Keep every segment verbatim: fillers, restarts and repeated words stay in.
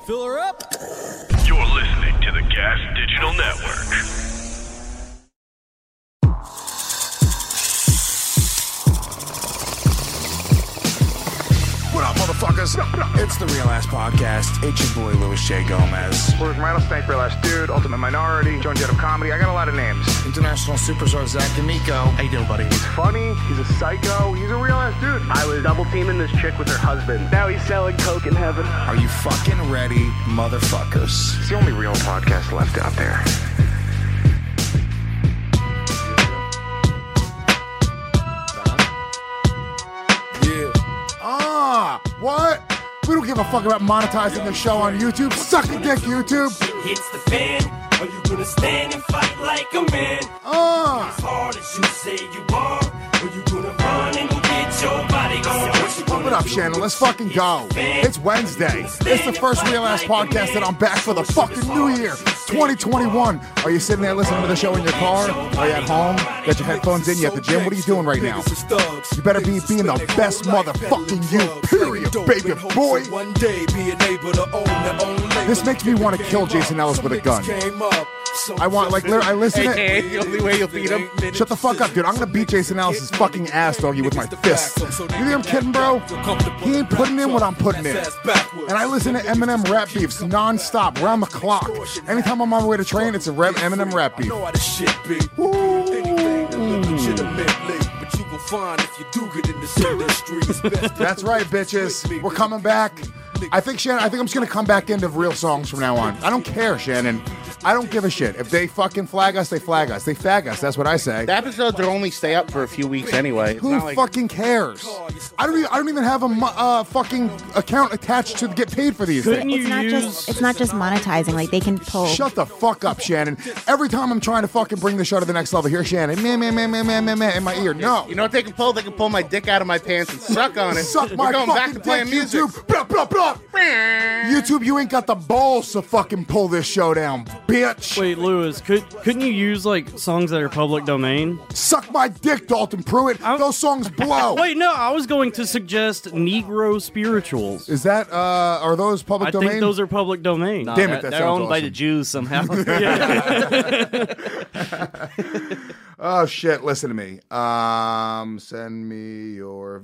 Fill her up. You're listening to the Gas Digital Network. What up, motherfuckers? It's the Real Ass Podcast. It's your boy, Louis J. Gomez. Where's Rattlesnake, Real Ass Dude, Ultimate Minority, Joan Jett of Comedy. I got a lot of names. International superstar Zach D'Amico. How you doing, buddy? He's funny. He's a psycho. He's a real ass dude. I was double teaming this chick with her husband. Now he's selling coke in heaven. Are you fucking ready, motherfuckers? It's the only real podcast left out there. Ah, what? We don't give a fuck about monetizing the show on YouTube. Suck a dick, YouTube. Hits the fan. Are you gonna stand and fight like a man? Ah. As hard as you say you are. Are you gonna run and go get your body gone? What up, Shannon? Let's fucking go. It's Wednesday. It's the first Real Ass Podcast, and I'm back for the fucking new year, twenty twenty-one. Are you sitting there listening to the show in your car? Are you at home? Got your headphones in? You at the gym? What are you doing right now? You better be being the best motherfucking you, period, baby boy. This makes me want to kill Jason Ellis with a gun. I want, like, I listen to Hey, hey, the only way you'll beat him. Shut the fuck up, dude. I'm gonna beat Jason Ellis' fucking ass, doggy, with my fists. You think I'm kidding, bro? He ain't putting in what I'm putting in. And I listen to Eminem rap beefs non-stop, round the clock. Anytime I'm on my way to train, it's a rap, Eminem rap beef. That's right, bitches. We're coming back. I think, Shannon, I think I'm just gonna come back into real songs from now on. I don't care, Shannon. I don't give a shit. If they fucking flag us, they flag us. They fag us. That's what I say. The episodes will only stay up for a few weeks anyway. It's Who not like... fucking cares? I don't. Even, I don't even have a uh, fucking account attached to get paid for these Couldn't things. you It's not use... just it's not just monetizing. Like they can pull. Shut the fuck up, Shannon. Every time I'm trying to fucking bring the show to the next level, here, Shannon, man, man, man, man, man, man, man, in my ear. No. You know what they can pull? They can pull my dick out of my pants and suck on it. Suck We're my going fucking back to playing dick, music. YouTube. Blah, blah, blah. YouTube, you ain't got the balls to fucking pull this show down, bitch. Wait, Lewis, could, couldn't you use, like, songs that are public domain? Suck my dick, Dalton Pruitt. I'm- Those songs blow. Wait, no, I was going to suggest Negro spirituals. Is that, uh, are those public I domain? think those are public domain. Damn it, that they're sounds owned by the awesome. Jews somehow. Oh, shit, listen to me. Um, send me your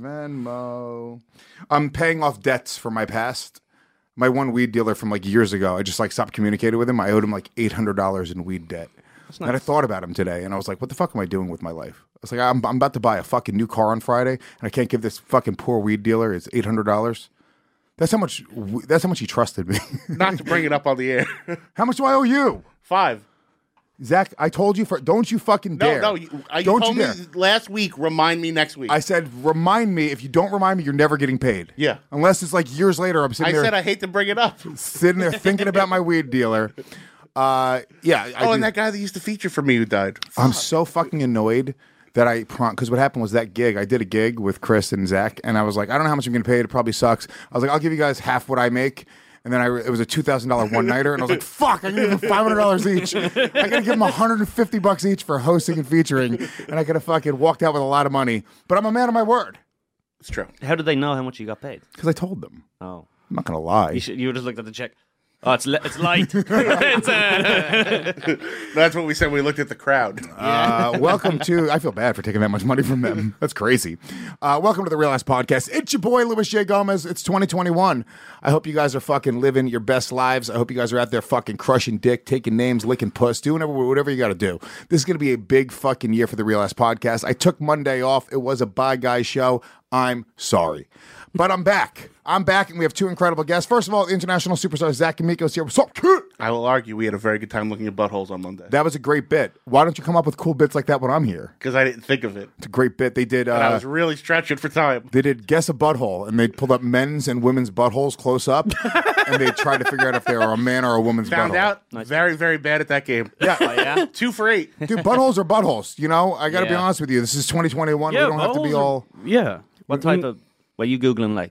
Venmo. I'm paying off debts from my past. My one weed dealer from, like, years ago, I just, like, stopped communicating with him. I owed him, like, eight hundred dollars in weed debt. Nice. And I thought about him today, and I was like, what the fuck am I doing with my life? I was like, I'm, I'm about to buy a fucking new car on Friday, and I can't give this fucking poor weed dealer his eight hundred dollars. That's how much, that's how much he trusted me. Not to bring it up on the air. How much do I owe you? Five. Zach, I told you, for don't you fucking No, dare. no. You, I, you don't told you me dare. last week, remind me next week. I said, remind me. If you don't remind me, you're never getting paid. Yeah. Unless it's like years later, I'm I sitting there said I hate to bring it up. sitting there thinking about my weed dealer. Uh, yeah. I oh, do- and that guy that used to feature for me who died. I'm so fucking annoyed that I because what happened was that gig. I did a gig with Chris and Zach, and I was like, I don't know how much I'm getting paid. It probably sucks. I was like, I'll give you guys half what I make. And then I, it was a two thousand dollars one-nighter, and I was like, fuck, I can give them five hundred dollars each. I got to give them one hundred fifty bucks each for hosting and featuring, and I could have fucking walked out with a lot of money. But I'm a man of my word. It's true. How did they know how much you got paid? Because I told them. Oh, I'm not going to lie. you should. You just looked at the check. Oh, it's li- it's light. It's, uh, That's what we said when we looked at the crowd. Uh, welcome to, I feel bad for taking that much money from them. That's crazy. Uh, welcome to the Real Ass Podcast. It's your boy, Louis J. Gomez. It's twenty twenty-one. I hope you guys are fucking living your best lives. I hope you guys are out there fucking crushing dick, taking names, licking puss, doing whatever, whatever you got to do. This is going to be a big fucking year for the Real Ass Podcast. I took Monday off. It was a bye guy show. I'm sorry. But I'm back. I'm back, and we have two incredible guests. First of all, international superstar Zach D'Amico is here. What's up, kid? I will argue we had a very good time looking at buttholes on Monday. That was a great bit. Why don't you come up with cool bits like that when I'm here? Because I didn't think of it. It's a great bit. They did. Uh, And I was really stretching for time. They did guess a butthole, and they pulled up men's and women's buttholes close up, and they tried to figure out if they are a man or a woman's Found butthole. out very, very bad at that game. Yeah. oh, yeah. Two for eight. Dude, buttholes are buttholes. You know, I got to be Yeah. honest with you. This is twenty twenty-one. Yeah, we don't have to be buttholes are- all. Yeah. What type of? Were you googling like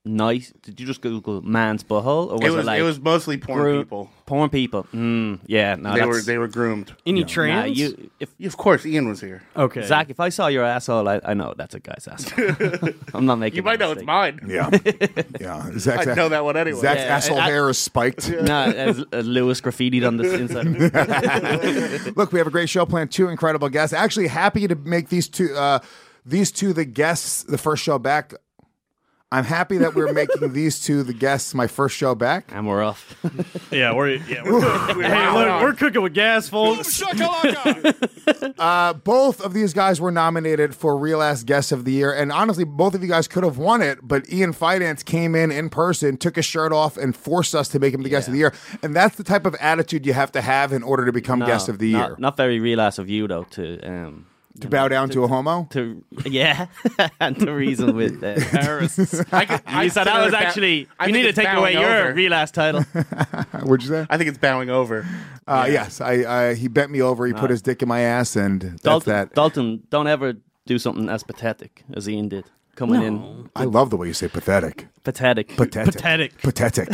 nice? Did you just Google man's butthole, or was It it, was like it was mostly porn gro- people. porn people? Mm, yeah, no, They that's, were they were groomed. Any nah, trans? you, if Yeah, of course, Ian was here. okay. Zach, if I saw your asshole, I, I know that's a guy's asshole. I'm not making. You might that know it's mistake. mine. Yeah, yeah. Zach's, I know that one anyway. Zach's Yeah, asshole I- hair is spiked. Nah, as, as Lewis graffitied on the inside. Look, we have a great show planned. Two incredible guests. Actually, happy to make these two, uh, these two the guests. The first show back. I'm happy that we're making these two the guests. My first show back. And we're off. Yeah, we're yeah we're, hey, look, we're cooking with gas, folks. Uh, both of these guys were nominated for Real Ass Guest of the Year, and honestly, both of you guys could have won it. But Ian Fidance came in in person, took his shirt off, and forced us to make him the Guest of the Year. And that's the type of attitude you have to have in order to become No, Guest of the not, Year. Not very real ass of you though. To um, To bow down to a homo. to yeah, and to reason with uh, terrorists. I could, You said that was actually. You need to take away your real ass title. What'd you say? I think it's bowing over. Uh, Yes, I, I. He bent me over. He put his dick in my ass, and that's Dalton, that. Dalton, don't ever do something as pathetic as Ian did. Coming in I love the way you say pathetic. pathetic. Pathetic. Pathetic. Pathetic.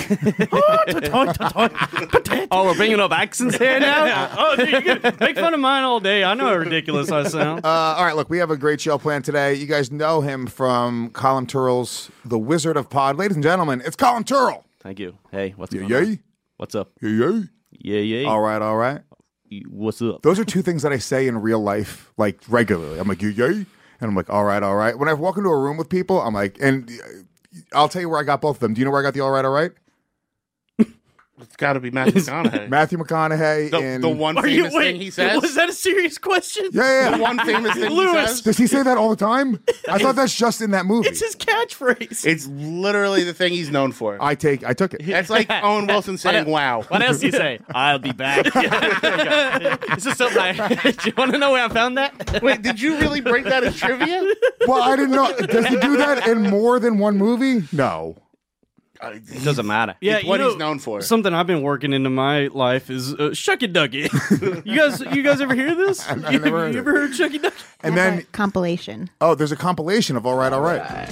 Oh, we're bringing up accents here now. Oh, dude, you can make fun of mine all day. I know how ridiculous I sound. Uh, all right, look, we have a great show planned today. You guys know him from Colin Turrell's The Wizard of Pod. Ladies and gentlemen, it's Colin Turrell. Thank you. Hey, what's Yeah, going yeah. on? What's up? Yeah, yeah. Yeah, yeah. All right, all right. What's up? Those are two things that I say in real life, like regularly. I'm like, yeah, yeah. And I'm like, all right, all right. When I walk into a room with people, I'm like, and I'll tell you where I got both of them. Do you know where I got the all right, all right? It's got to be Matthew McConaughey. Matthew McConaughey the, in... the one Are you famous wait? thing he says. Was that a serious question? Yeah, yeah, The yeah. one famous thing he Lewis. says. Does he say that all the time? I thought that's just in that movie. It's his catchphrase. It's literally the thing he's known for. I take, I took it. That's like Owen Wilson saying, wow. What else do you say? I'll be back. This is something I. Do you want to know where I found that? Wait, did you really break that as trivia? Well, I didn't know. Does he do that in more than one movie? No. It doesn't matter. Yeah, It's what you know, he's known for. Something I've been working into my life is uh, Shucky Ducky. you guys, you guys ever hear this? I've you, never heard you it. ever heard Shucky Ducky? And That's then, a compilation. oh, there's a compilation of All Right, All Right.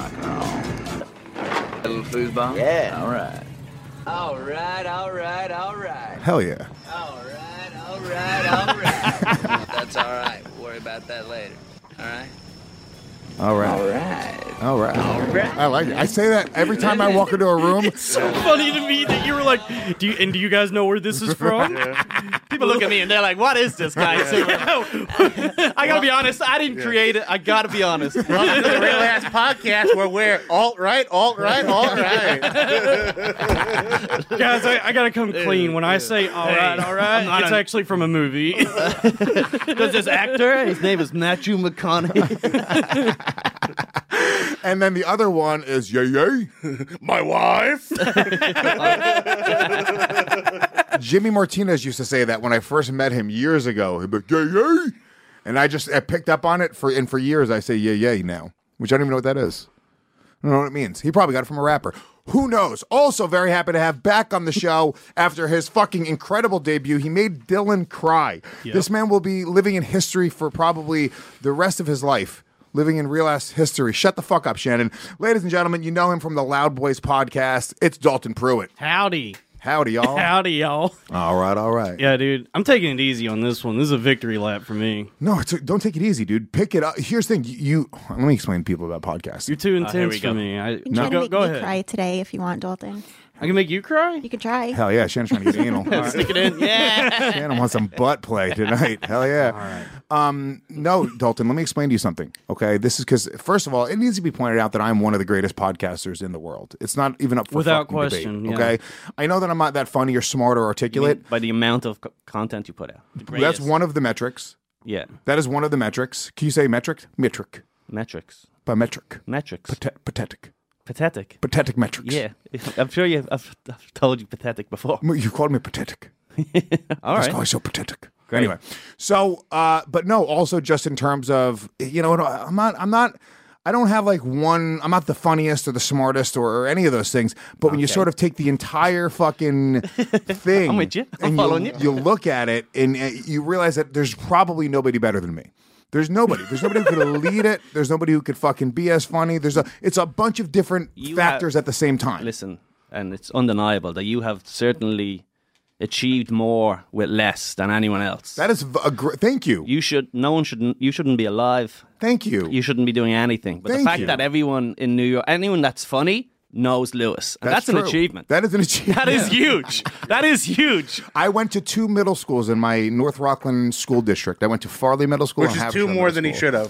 Little foosball? Yeah. All right. All right, all right, all right. Hell yeah. All right, all right, all right. That's all right. We'll worry about that later. All right? All right. All right. All right. All right. I like it. I say that every time I walk into a room. So funny to me that you were like, do you, and do you guys know where this is from? People look at me and they're like, "What is this guy?" I gotta be honest. I didn't create it. I gotta be honest. Welcome to the Real Ass Podcast where we're alt right, alt right, alt right. Guys, I, I gotta come clean. When I say all right, all right, not it's a- actually from a movie. There's this actor. His name is Matthew McConaughey. And then the other one is yay yay. My wife. Jimmy Martinez used to say that when I first met him years ago. He'd be like, yay yay. And I just I picked up on it for and for years I say yay yay now, which I don't even know what that is. I don't know what it means. He probably got it from a rapper. Who knows? Also very happy to have back on the show after his fucking incredible debut. He made Dylan cry. Yep. This man will be living in history for probably the rest of his life. Living in real ass history. Shut the fuck up, Shannon. Ladies and gentlemen, you know him from the Loud Boys podcast. It's Dalton Pruitt. Howdy. Howdy, y'all. Howdy, y'all. All right, all right. Yeah, dude, I'm taking it easy on this one. This is a victory lap for me. No, it's a, don't take it easy, dude. Pick it up. Here's the thing. You, you let me explain to people about podcasts. You're too intense we for go. me. I, You can no, try to go, make go me ahead. cry today if you want, Dalton. I can make you cry? You could try. Hell yeah, Shannon's trying to get anal. Stick it in. Yeah. Shannon wants some butt play tonight. Hell yeah. All right. Um, no, Dalton, let me explain to you something. Okay, this is because first of all, it needs to be pointed out that I'm one of the greatest podcasters in the world. It's not even up for Without fucking question, debate, yeah. okay, I know that I'm not that funny or smart or articulate. By the amount of co- content you put out. The That's greatest. one of the metrics. Yeah. That is one of the metrics. Can you say metric? Metric. Metrics. By metric. Metrics. Pate- pathetic. Pathetic. Pathetic metrics. Yeah. I'm sure you've I've, I've told you pathetic before. You called me pathetic. All That's right. why so pathetic. Anyway, so uh, but no, also just in terms of you know, I'm not, I'm not, I don't have like one. I'm not the funniest or the smartest or, or any of those things. But when you Okay. sort of take the entire fucking thing, I'm with you. I'm and following you, you. you look at it and uh, you realize that there's probably nobody better than me. There's nobody. There's nobody who could lead it. There's nobody who could fucking be as funny. There's a. It's a bunch of different You factors have- at the same time. Listen, and it's undeniable that you have certainly achieved more with less than anyone else. That is a gr- thank you. You should. No one shouldn't. You shouldn't be alive. Thank you. You shouldn't be doing anything. But Thank the fact you. that everyone in New York, anyone that's funny, knows Lewis, and that's, true. an achievement. That is an achievement. That is huge. That is huge. I went to two middle schools in my North Rockland school district. I went to Farley Middle School, Which and is two Haversham more Middle than he School.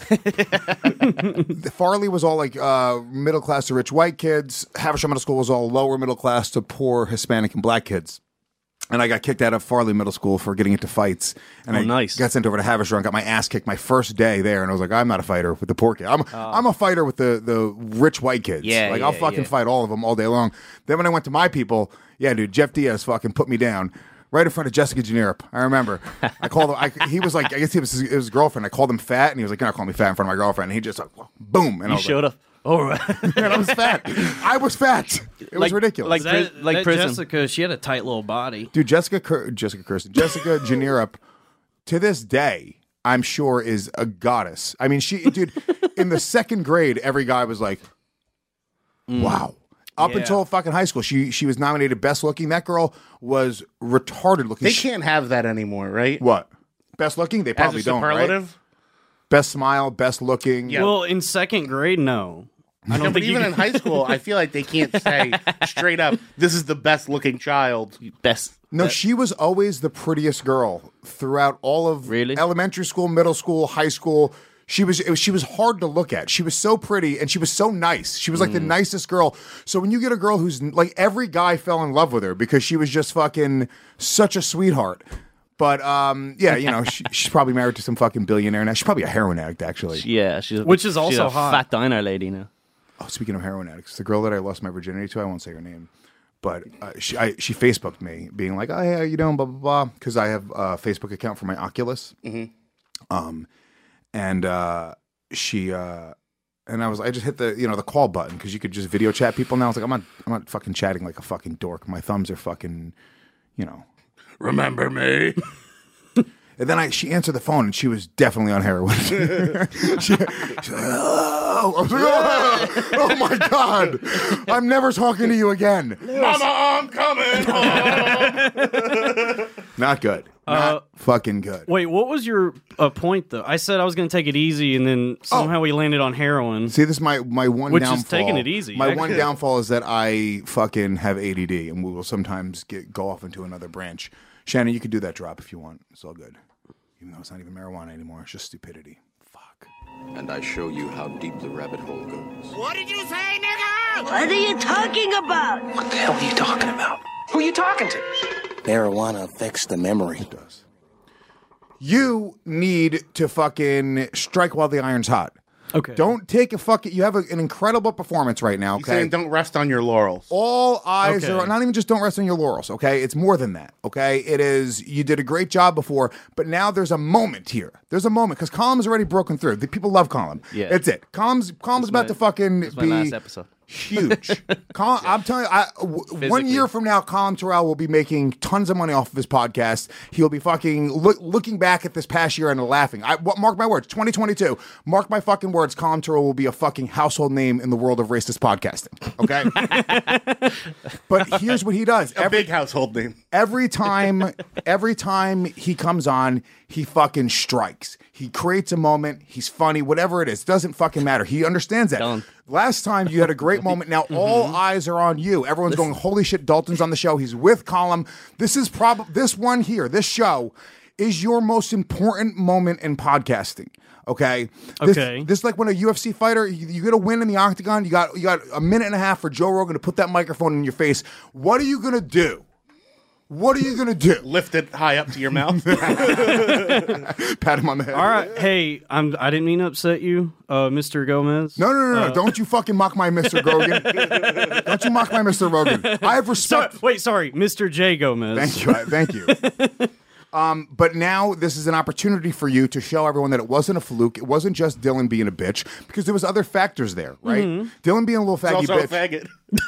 should have. Farley was all like uh, middle class to rich white kids. Haversham Middle School was all lower middle class to poor Hispanic and black kids. And I got kicked out of Farley Middle School for getting into fights. And Oh, I nice. got sent over to Haversham and got my ass kicked my first day there. And I was like, I'm not a fighter with the poor kid. I'm, I'm a fighter with the, the rich white kids. Yeah, like, I'll yeah, fucking yeah. fight all of them all day long. Then when I went to my people, yeah, dude, Jeff Diaz fucking put me down. Right in front of Jessica Janirup. I remember. I called him. I, he was like, I guess he was his, it was his girlfriend. I called him fat, and he was like, "You're not calling me fat in front of my girlfriend." And he just like, boom. And I You was showed like, up. All right. and I was fat. I was fat. It was Like- ridiculous. like That, Pris- like that prison. Jessica, she had a tight little body. Dude, Jessica, Cur- Jessica Kirsten, Jessica Janirup, to this day, I'm sure is a goddess. I mean, she, dude, in the second grade, every guy was like, "Wow." Up Yeah. until fucking high school, she she was nominated best looking. That girl was retarded looking. They She- can't have that anymore, right? What? Best looking? They As probably a don't. Right? superlative? Best smile, best looking. Yeah. Well, in second grade, no. I don't No, but think you even can- in high school, I feel like they can't say straight up, "This is the best looking child." Best. No, she was always the prettiest girl throughout all of Really? elementary school, middle school, high school. She was it was, she was hard to look at. She was so pretty and she was so nice. She was like the nicest girl. So when you get a girl who's like every guy fell in love with her because she was just fucking such a sweetheart. But um, yeah, you know, she, she's probably married to some fucking billionaire now. She's probably a heroin addict, actually. Yeah, she's Which is she's also a hot. fat diner lady now. Oh, speaking of heroin addicts, the girl that I lost my virginity to, I won't say her name, but uh, she I, she Facebooked me, being like, "Oh, hey, how you doing?" Blah blah blah, because I have a Facebook account for my Oculus. Um, and uh, she uh, and I was I just hit the you know the call button because you could just video chat people now. I was like, I'm not I'm not fucking chatting like a fucking dork. My thumbs are fucking, you know. Remember me? And then I, she answered the phone, and she was definitely on heroin. she, she's like, "Hello." I was like, "Oh, oh my god, I'm never talking to you again." Mama, I'm coming home. Not good. Not Uh, fucking good. Wait, what was your uh, point though? I said I was going to take it easy, and then somehow we landed on heroin. See, this is my my one Which is downfall. taking it easy, My actually. one downfall is that I fucking have A D D, and we will sometimes get go off into another branch. Shannon, you could do that drop if you want. It's all good. Even though it's not even marijuana anymore, it's just stupidity. Fuck. And I show you how deep the rabbit hole goes. What did you say, nigga? What are you talking about? What the hell are you talking about? Who you talking to? Marijuana affects the memory. It does. You need to fucking strike while the iron's hot. Okay. Don't take a fucking. You have a, an incredible performance right now. He's Okay. saying don't rest on your laurels. All eyes Okay. are not even just don't rest on your laurels, okay? It's more than that, okay? It is you did a great job before, but now there's a moment here. There's a moment because Column's already broken through. The people love Colum. Yeah. That's it. Colum's Colum's about my- to fucking That's my be last episode. huge. Colin, I'm telling you, I, w- one Physically. year from now, Colin Terrell will be making tons of money off of his podcast. He'll be fucking look, looking back at this past year and laughing. I what, mark my words, twenty twenty-two. Mark my fucking words. Colin Terrell will be a fucking household name in the world of racist podcasting. Okay, but here's what he does. A big household name. Every time, every time he comes on, he fucking strikes. He creates a moment. He's funny. Whatever it is, doesn't fucking matter. He understands that. Done. Last time you had a great moment. Now all eyes are on you. Everyone's going, holy shit, Dalton's on the show. He's with Colum. This is probably this one here. This show is your most important moment in podcasting. Okay. This, Okay. This is like when a U F C fighter, you, you get a win in the octagon. You got you got a minute and a half for Joe Rogan to put that microphone in your face. What are you gonna do? What are you gonna do? Lift it high up to your mouth. Pat him on the head. All right. Hey, I'm. I didn't mean to upset you, uh, Mister Gomez. No, no, no, no! Uh, Don't you fucking mock my Mister Rogan. Don't you mock my Mister Rogan. I have So, respect. wait, sorry, Mister J Gomez. Thank you. I- Thank you. Um, but now this is an opportunity for you to show everyone that it wasn't a fluke. It wasn't just Dylan being a bitch because there was other factors there, right? Dylan being a little He's faggy also a bitch.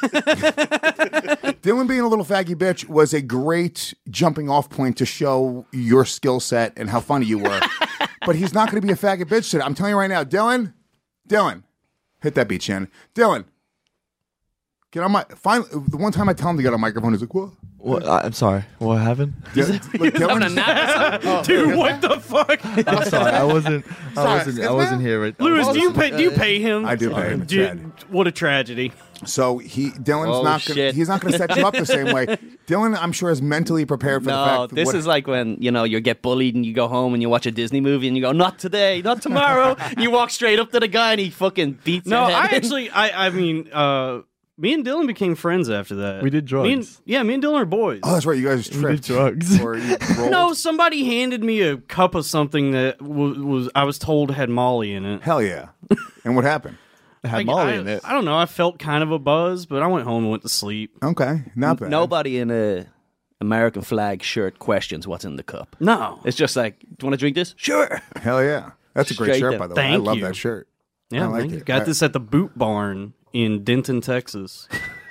faggot. Dylan being a little faggy bitch was a great jumping off point to show your skill set and how funny you were. but he's not going to be a faggot bitch today. I'm telling you right now, Dylan, Dylan, hit that beat, Shannon. Dylan, get on my. Finally, the one time I tell him to get on a microphone, he's like, "What? What? I'm sorry. What happened? D- look, Dylan, Dude, what the fuck? I'm sorry. I wasn't. I Sorry, wasn't. I excuse wasn't me? here. Right. Lewis, do you pay? Do you pay him? I do pay him. It's Dude, sad. what a tragedy. So he Dylan's Oh, not gonna, shit. he's not going to set you up the same way. Dylan, I'm sure, is mentally prepared for the No, fact. that this what- is like when, you know, you get bullied and you go home and you watch a Disney movie and you go, not today, not tomorrow. And you walk straight up to the guy and he fucking beats No, your head I in. actually, I, I mean, uh, me and Dylan became friends after that. We did drugs. Me and, yeah, me and Dylan are boys. Oh, that's right. You guys We did tripped. drugs. Or you rolled. No, somebody handed me a cup of something that was, was I was told had Molly in it. Hell yeah. And what happened? It had Like, Molly I, in it. I don't know. I felt kind of a buzz, but I went home and went to sleep. Okay, not bad. Nobody in a American flag shirt questions what's in the cup. No. It's just like, do you want to drink this? Sure. Hell yeah. That's a great Straight shirt, in. by the way. I Thank love you. that shirt. Yeah, I like thank you. it. Got I- this at the Boot Barn in Denton, Texas.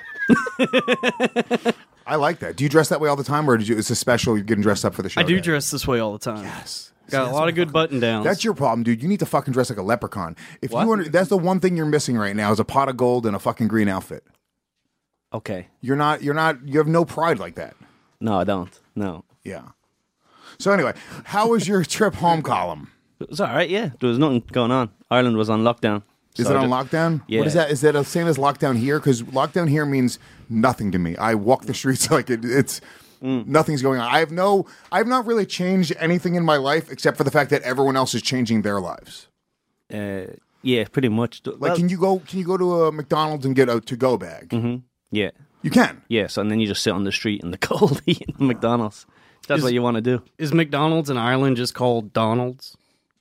I like that. Do you dress that way all the time, or did you? It's a special. You're getting dressed up for the show. I do day? dress this way all the time. Yes. Got a lot of good button downs. That's your problem, dude. You need to fucking dress like a leprechaun. If What? you want, that's the one thing you're missing right now is a pot of gold and a fucking green outfit. Okay. You're not. You're not. You have no pride like that. No, I don't. No. Yeah. So anyway, how was your trip home, column? It was all right, yeah. There was nothing going on. Ireland was on lockdown. Is So it on the- lockdown? Yeah. What is that? Is that the same as lockdown here? Because lockdown here means nothing to me. I walk the streets like it, it's Mm. nothing's going on. I have no. I have not really changed anything in my life except for the fact that everyone else is changing their lives. Uh, yeah, pretty much. Like, Well, can you go? Can you go to a McDonald's and get a to-go bag? Mm-hmm. Yeah. You can. Yes, and then you just sit on the street in the cold eating McDonald's. That's Is- what you want to do. Is McDonald's in Ireland just called Donald's?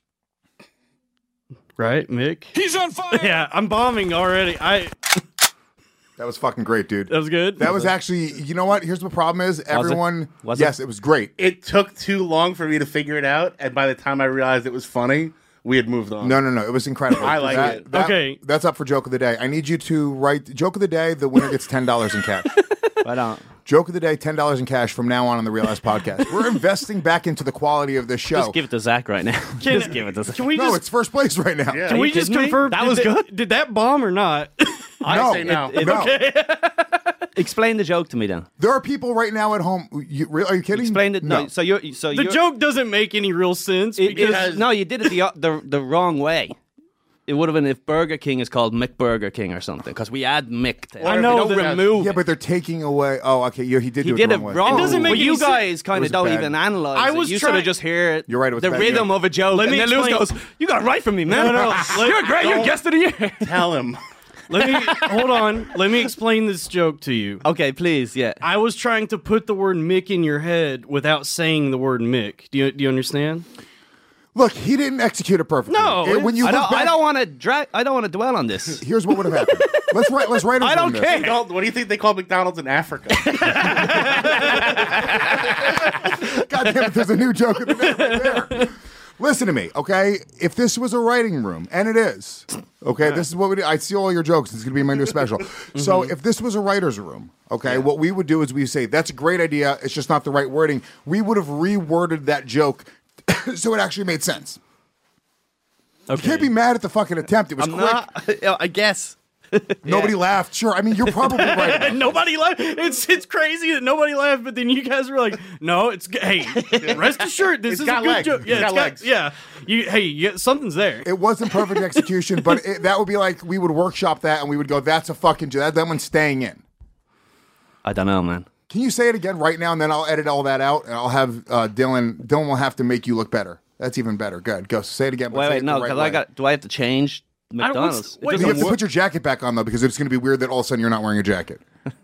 Right, Mick? He's on fire. Yeah, I'm bombing already. I That was fucking great, dude. that was good. That was actually. You know what? Here's the problem: is everyone. Was it? yes, it was great. It took too long for me to figure it out, and by the time I realized it was funny, we had moved on. No, no, no. It was incredible. I like That- it. that- Okay. That's up for joke of the day. I need you to write joke of the day. The winner gets ten dollars in cash. Right on. Joke of the day, ten dollars in cash from now on on the Real Ass Podcast. We're investing back into the quality of this show. Just give it to Zach right now. Can- just give it to Zach. Can we no, just it's first place right now. Yeah. can Are we you just kidding me? confirm That did was good? Did that bomb or not? I No, say no. it- No, Explain the joke to me then. there are people right now at home. You, re- are you kidding? Explain it. No. No. So you're. So The you're, joke doesn't make any real sense It, because it, no, you did it the, the the wrong way. It would have been if Burger King is called McBurger King or something, because we add Mick to it. I We know don't that- remove. Yeah, but they're taking away. Oh, okay. Yeah, he did. He do did it it the wrong. wrong. Way. It doesn't make but any you sense. guys kind It was of don't bad. even analyze I it. was You sort trying- of just hear it. You're right, it was the bad. rhythm Yeah. of a joke. Let and me then Lewis explain- goes, "You got it right from me, man. No, no, no. Let- You're great. You're don't- guest of the year." Tell him. let me hold on. Let me explain this joke to you. Okay, please. Yeah. I was trying to put the word Mick in your head without saying the word Mick. Do you do you understand? Look, he didn't execute it perfectly. No, It- when you I look don't. back, I don't want to drag. I don't want to dwell on this. Here's what would have happened. Let's write. Let's write. I don't this. care. They call- what do you think they call McDonald's in Africa? God damn it! There's a new joke of the day right there. Listen to me, okay? If this was a writing room, and it is, okay, this is what we do. I see all your jokes. It's going to be my new special. So if this was a writer's room, okay, what we would do is we say, that's a great idea. It's just not the right wording. We would have reworded that joke so it actually made sense. Okay. You can't be mad at the fucking attempt. It was I'm quick. not. I guess. Nobody laughed. Sure. I mean, you're probably right. Nobody laughed. It's it's crazy that nobody laughed, but then you guys were like, "No, it's g- hey, rest assured, this It's is got a good legs. joke." It's Yeah, got it's got legs. yeah. You hey, you, something's there. It wasn't perfect execution, but it, that would be like we would workshop that and we would go, that's a fucking joke. That, that one's staying in. I don't know, man. Can you say it again right now, and then I'll edit all that out, and I'll have uh, Dylan. Dylan will have to make you look better. That's even better. Good. Go. Say it again. But Wait, say wait, it no, the right because way. I got. Do I have to change McDonald's? wait, It You have doesn't to work. put your jacket back on though, because it's going to be weird that all of a sudden you're not wearing a jacket.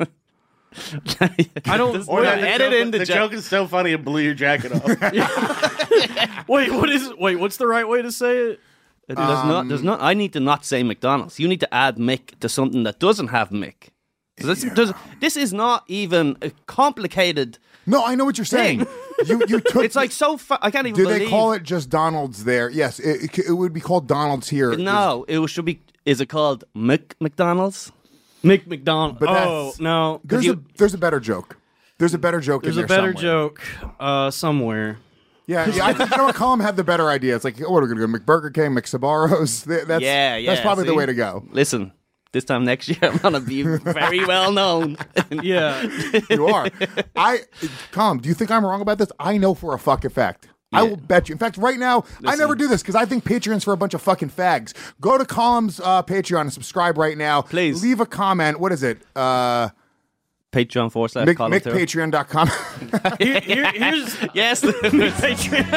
I don't. Or wait, that the edit joke, in the the jo- joke is so funny it blew your jacket off. wait, what is? Wait, what's the right way to say it? There's not. There's not. I need to not say McDonald's. You need to add Mick to something that doesn't have Mick. So this, there's- this is not even a complicated. No, I know what you're saying. you you took. It's like so. Fu- I can't even. Do believe. they call it just Donald's there? Yes, it, it, it would be called Donald's here. No, it should be. Is it called Mick McDonald's? Mick McDonald. But oh that's- no, There's you- a there's a better joke. There's a better joke. there's in a there better somewhere. joke uh, somewhere. Yeah, yeah. I think you know what, Colin had the better idea. It's like, oh, what are we gonna go? McBurger King, McSabaros. That's yeah, yeah. That's probably see? the way to go. Listen, this time next year, I'm gonna be very well known. Yeah, you are. I, Colin, do you think I'm wrong about this? I know for a fucking fact. I will bet you. In fact, right now, Listen. I never do this because I think Patreon's for a bunch of fucking fags. Go to Colin's uh, Patreon and subscribe right now. Please. Leave a comment. What is it? Uh, Patreon forward slash Mick, Colin Mick Tyrrell. Patreon dot com. Here, here, here's yes, Patreon.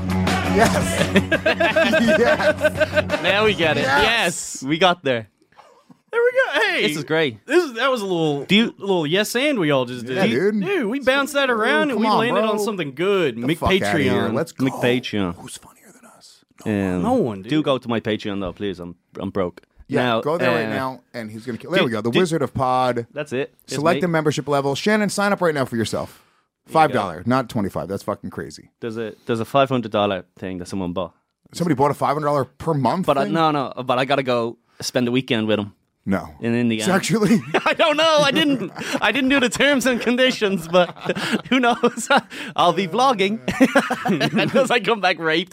Yes. Yes. Now we get it. Yes. Yes, we got there. There we go. Hey, This is great. This is, that was a little, Do you- little yes and we all just did. Yeah, dude. Dude, we bounced that around Dude, and we come on, landed bro. on something good. The fuck outta here. McPatreon. Let's go. McPatreon. Who's funnier than us? Um, No one, dude. Do go to my Patreon though, please. I'm I'm broke. Yeah, Now, go there right uh, now, and he's gonna kill. There do- we go. The do- Wizard of Pod. That's it. It's Select me. the membership level. Shannon, sign up right now for yourself. Five dollar, not twenty five. That's fucking crazy. There's a there's a five hundred dollar thing that someone bought. Somebody bought a five hundred dollar per month. But I, thing? no, no. But I gotta go spend the weekend with him. no. In Indiana. Sexually, I don't know. I didn't. I didn't do the terms and conditions, but who knows? I'll be vlogging unless I come back raped.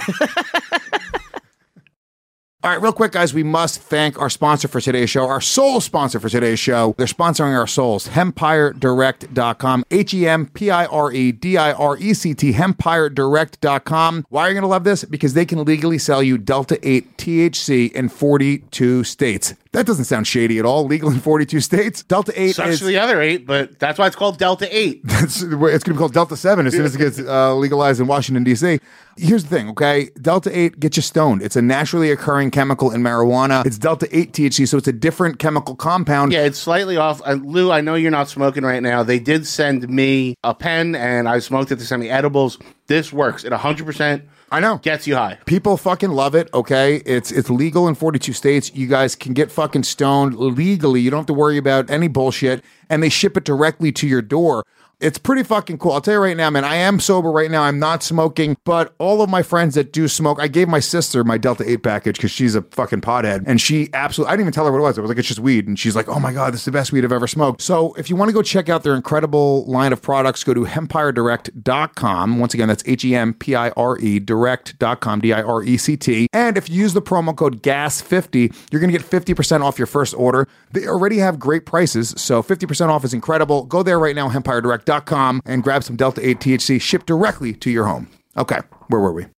All right, real quick, guys, we must thank our sponsor for today's show, our sole sponsor for today's show. They're sponsoring our souls, Hempire Direct dot com, H E M P I R E D I R E C T, Hempire Direct dot com. Why are you going to love this? Because they can legally sell you Delta eight T H C in forty-two states. That doesn't sound shady at all. Legal in forty-two states. Delta eight Sucks is... to the other eight, but that's why it's called Delta eight. That's, it's going to be called Delta seven as soon as it gets uh, legalized in Washington, D C. Here's the thing, okay? Delta eight gets you stoned. It's a naturally occurring chemical in marijuana. It's Delta eight T H C, so it's a different chemical compound. Yeah, it's slightly off. Uh, Lou, I know you're not smoking right now. They did send me a pen, and I smoked it to send me edibles. This works. It one hundred percent I know. gets you high. People fucking love it, okay? It's it's legal in forty-two states. You guys can get fucking stoned legally. You don't have to worry about any bullshit. And they ship it directly to your door. It's pretty fucking cool. I'll tell you right now, man, I am sober right now. I'm not smoking, but all of my friends that do smoke, I gave my sister my Delta eight package because she's a fucking pothead. And she absolutely, I didn't even tell her what it was. I was like, it's just weed. And she's like, oh my God, this is the best weed I've ever smoked. So if you want to go check out their incredible line of products, go to Hempire Direct dot com. Once again, that's H E M P I R E Direct dot com, D I R E C T. And if you use the promo code G A S fifty, you're going to get fifty percent off your first order. They already have great prices, so fifty percent off is incredible. Go there right now, Hempire Direct dot com, and grab some Delta eight T H C shipped directly to your home. Okay, where were we?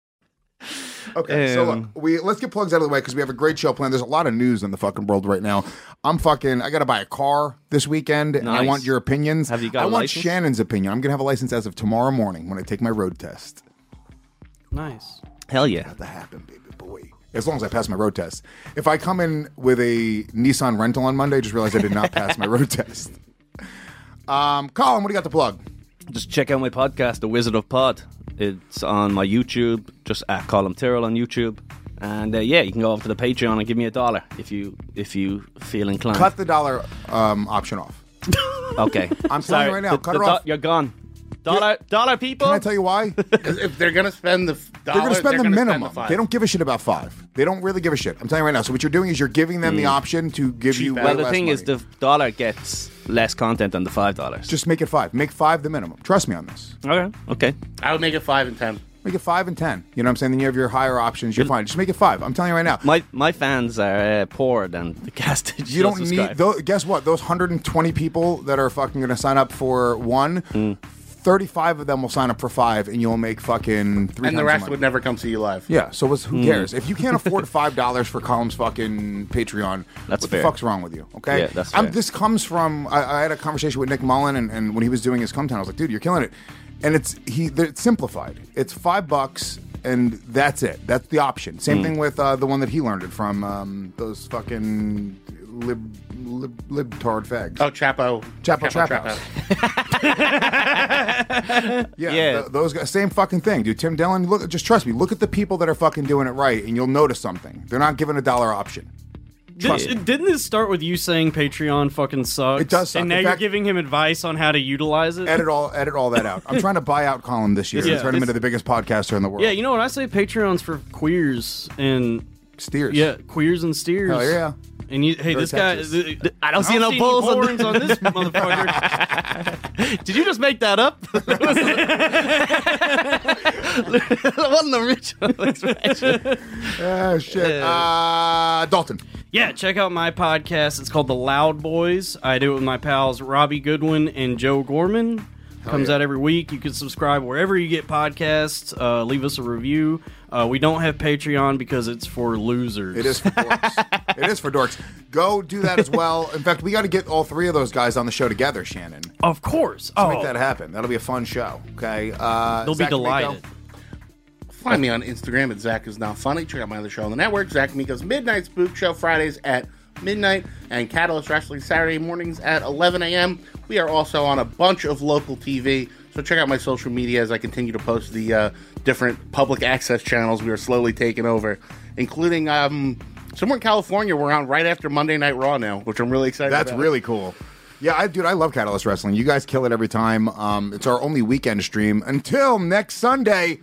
Okay, so look, Um, we let's get plugs out of the way because we have a great show planned. There's a lot of news in the fucking world right now. I'm fucking, I got to buy a car this weekend, and I Nice. want your opinions. Have you got I a want license? Shannon's opinion. I'm going to have a license as of tomorrow morning when I take my road test. Nice. Hell yeah. That happened, baby boy. As long as I pass my road test. If I come in with a Nissan rental on Monday, just realize I did not pass my road test. Um, Colin, what do you got to plug? Just check out my podcast, The Wizard of Pod. It's on my YouTube, just at Colin Tyrrell on YouTube. And uh, yeah, you can go over to the Patreon and give me a dollar if you if you feel inclined. Cut the dollar um, option off. Okay. I'm telling Sorry, you right now, the- cut the it do- off. You're gone. Dollar, dollar, people. Can I tell you why? If they're going to spend the f- They're dollar, going to spend the gonna minimum. the five. They don't give a shit about five. They don't really give a shit. I'm telling you right now. So what you're doing is you're giving them the option to give you way well, the less thing money. is, the dollar gets less content than the five dollars. Just make it five. Make five the minimum. Trust me on this. Okay. Okay. I would make it five and ten. Make it five and ten. You know what I'm saying? Then you have your higher options. You're fine. Just make it five. I'm telling you right now. My my fans are uh, poorer than the cast. You don't need. Those, guess what? Those one hundred twenty people that are fucking going to sign up for one. Mm. thirty-five of them will sign up for five, and you'll make fucking three. And the times rest money. would never come see you live. Yeah. So what's, who Mm. cares? If you can't afford five dollars for Colin's fucking Patreon, That's what fair. the fuck's wrong with you? Okay. Yeah, that's I'm, fair. this comes from. I, I had a conversation with Nick Mullen, and, and when he was doing his Come Town, I was like, dude, you're killing it. And it's he. It's simplified. It's five bucks. And that's it. That's the option. Same Mm. thing with uh, the one that he learned it from. Um, those fucking lib, lib, libtard fags. Oh, Chapo. Chapo, Chapo, Trap Trap House. yeah, Yeah. th- those guys, same fucking thing, dude. Tim Dillon, look, just trust me. Look at the people that are fucking doing it right, and you'll notice something. They're not giving a dollar option. Trust me. Did, didn't this start with you saying Patreon fucking sucks? It does suck. And now In you're fact- giving him advice on how to utilize it? Edit all, edit all that out. I'm trying to buy out Colin this year Yeah. and turn him This- into the biggest podcaster in the world. Yeah, you know what? I say Patreon's for queers and steers. Yeah, queers and steers. Hell yeah. And you, hey, Go this guy. Texas. th- th- I don't see no any bulls on horns the- on this motherfucker. Did you just make that up? What an original expression. Ah, shit. Uh, Dalton. Yeah, check out my podcast. It's called The Loud Boys. I do it with my pals Robbie Goodwin and Joe Gorman. Comes yeah. out every week. You can subscribe wherever you get podcasts. Uh, leave us a review. Uh, we don't have Patreon because it's for losers. It is for dorks. It is for dorks. Go do that as well. In fact, we got to get all three of those guys on the show together, Shannon. Of course. To Oh, make that happen. That'll be a fun show. Okay. Uh, they'll be Zach delighted. Amico? Find me on Instagram at Zach is Not Funny. Check out my other show on the network, Zach Amico's Midnight Spook Show, Fridays at midnight, and Catalyst Wrestling Saturday mornings at eleven a.m. We are also on a bunch of local T V, so check out my social media as I continue to post the uh, different public access channels we are slowly taking over, including um, somewhere in California. We're on right after Monday Night Raw now, which I'm really excited That's about. really cool. Yeah, I, dude, I love Catalyst Wrestling. You guys kill it every time. Um, it's our only weekend stream until next Sunday,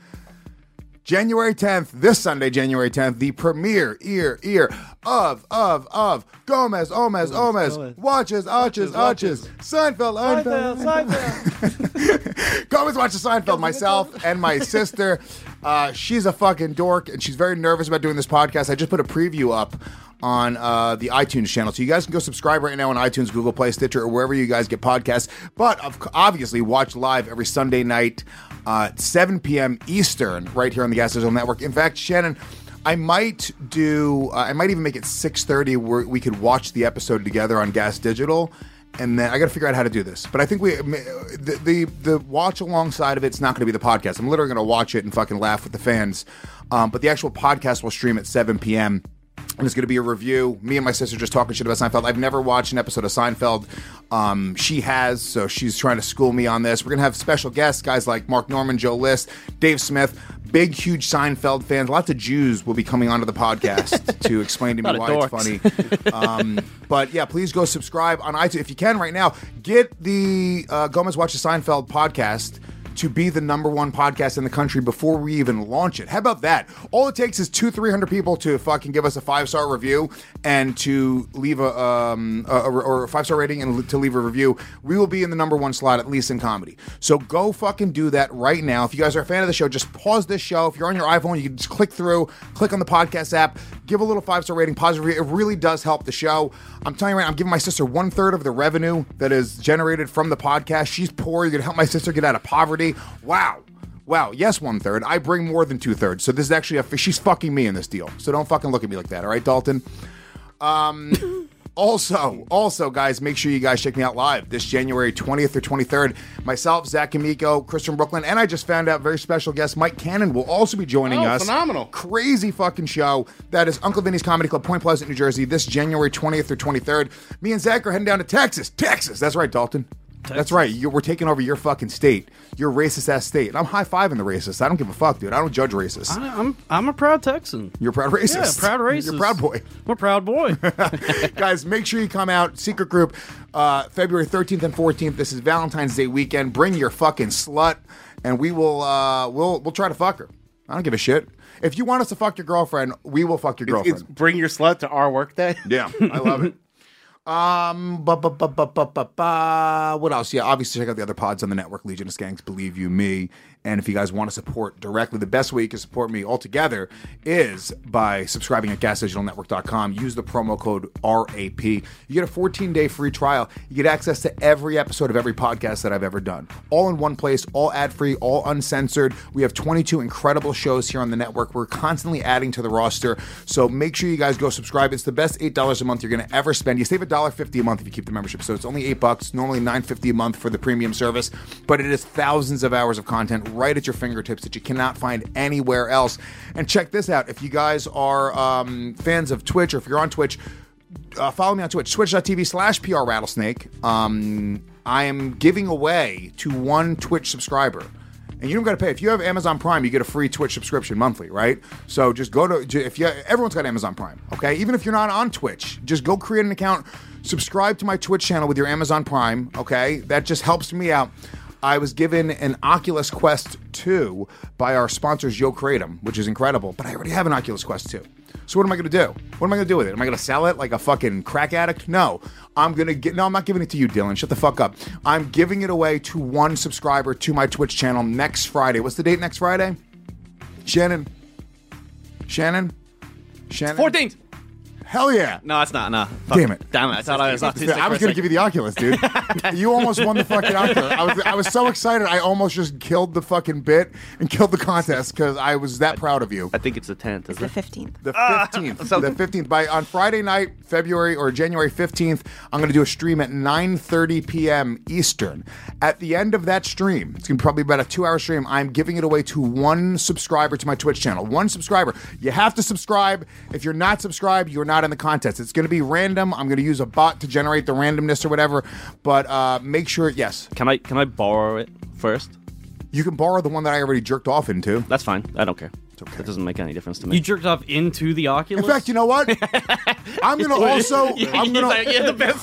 January tenth. This Sunday, January tenth, the premiere ear ear of of of Gomez, Omez, Omez, watches, arches, arches, Seinfeld, Seinfeld, Seinfeld. Gomez watches Seinfeld. Myself and my sister. Uh, she's a fucking dork, and she's very nervous about doing this podcast. I just put a preview up on uh, the iTunes channel. So you guys can go subscribe right now on iTunes, Google Play, Stitcher, or wherever you guys get podcasts. But of, obviously, watch live every Sunday night, uh, seven p.m. Eastern, right here on the Gas Digital Network. In fact, Shannon, I might do, uh, I might even make it six thirty where we could watch the episode together on Gas Digital. And then I got to figure out how to do this. But I think we, the the, the watch alongside of it's not going to be the podcast. I'm literally going to watch it and fucking laugh with the fans. Um, but the actual podcast will stream at seven p.m. And it's going to be a review. Me and my sister just talking shit about Seinfeld. I've never watched an episode of Seinfeld. Um, she has, so she's trying to school me on this. We're going to have special guests, guys like Mark Norman, Joe List, Dave Smith, big, huge Seinfeld fans. Lots of Jews will be coming onto the podcast to explain to me why it's funny. Um, but yeah, please go subscribe on iTunes. If you can right now, get the uh, Gomez Watches Seinfeld podcast to be the number one podcast in the country before we even launch it. How about that? All it takes is two, three hundred people to fucking give us a five star review and to leave a um a, a, or a five star rating and to leave a review. We will be in the number one slot, at least in comedy. So go fucking do that right now. If you guys are a fan of the show, just pause this show. If you're on your iPhone, you can just click through, click on the podcast app, give a little five star rating, positive review. It really does help the show. I'm telling you right now, I'm giving my sister one third of the revenue that is generated from the podcast. She's poor. You're gonna help my sister get out of poverty. Wow. Wow. Yes, one third. I bring more than two thirds. So this is actually a, she's fucking me in this deal. So don't fucking look at me like that. All right, Dalton? Um, also, also, guys, make sure you guys check me out live this January twentieth or twenty-third. Myself, Zach Amico, Chris from Brooklyn, and I just found out very special guest Mike Cannon will also be joining Oh, us. phenomenal. Crazy fucking show. That is Uncle Vinny's Comedy Club, Point Pleasant, New Jersey, this January twentieth or twenty-third. Me and Zach are heading down to Texas. Texas. That's right, Dalton. That's right. You're, we're taking over your fucking state, your racist ass state. And I'm high fiving the racists. I don't give a fuck, dude. I don't judge racists. I, I'm I'm a proud Texan. You're a proud racist. Yeah, proud racist. You're a proud boy. I'm a proud boy. Guys, make sure you come out. Secret group, uh, February thirteenth and fourteenth. This is Valentine's Day weekend. Bring your fucking slut, and we will uh, we'll we'll try to fuck her. I don't give a shit. If you want us to fuck your girlfriend, we will fuck your It's, girlfriend. it's bring your slut to our workday. Yeah, I love it. Um, ba, ba, ba, ba, ba, ba, ba. What else? Yeah, obviously check out the other pods on the network, Legion of Skanks, Believe You Me. And if you guys want to support directly, the best way you can support me altogether is by subscribing at gas digital network dot com. Use the promo code R A P. You get a fourteen day free trial. You get access to every episode of every podcast that I've ever done. All in one place, all ad-free, all uncensored. We have twenty-two incredible shows here on the network. We're constantly adding to the roster. So make sure you guys go subscribe. It's the best eight dollars a month you're going to ever spend. You save one dollar fifty a month if you keep the membership. So it's only eight bucks, normally nine fifty a month for the premium service. But it is thousands of hours of content right at your fingertips that you cannot find anywhere else. And check this out. If you guys are um, fans of Twitch, or if you're on Twitch, uh, follow me on Twitch, twitch.tv slash PR Rattlesnake. Um, I am giving away to one Twitch subscriber. And you don't got to pay. If you have Amazon Prime, you get a free Twitch subscription monthly, right? So just go to, if you, everyone's got Amazon Prime, okay? Even if you're not on Twitch, just go create an account, subscribe to my Twitch channel with your Amazon Prime, okay? That just helps me out. I was given an Oculus Quest two by our sponsors, Yo Kratom, which is incredible, but I already have an Oculus Quest two. So what am I going to do? What am I going to do with it? Am I going to sell it like a fucking crack addict? No. I'm going to get... No, I'm not giving it to you, Dylan. Shut the fuck up. I'm giving it away to one subscriber to my Twitch channel next Friday. What's the date next Friday? Shannon? Shannon? Shannon? fourteenth. Hell yeah. No, it's not. No. Fuck. Damn it. Damn it. I thought I was autistic. I was going to give you the Oculus, dude. You almost won the fucking Oculus. I was I was so excited. I almost just killed the fucking bit and killed the contest because I was that proud of you. I think it's the tenth, isn't The it? fifteenth. The fifteenth. The fifteenth. By on Friday night, February or January fifteenth, I'm going to do a stream at nine thirty p.m. Eastern. At the end of that stream, it's going to be probably about a two-hour stream, I'm giving it away to one subscriber to my Twitch channel. One subscriber. You have to subscribe. If you're not subscribed, you're not in the contest. It's going to be random. I'm going to use a bot to generate the randomness or whatever. But uh, make sure, yes. Can I can I borrow it first? You can borrow the one that I already jerked off into. That's fine. I don't care. It's okay. It doesn't make any difference to me. You jerked off into the Oculus? In fact, you know what? I'm going to also... I'm gonna, like, yeah, the best.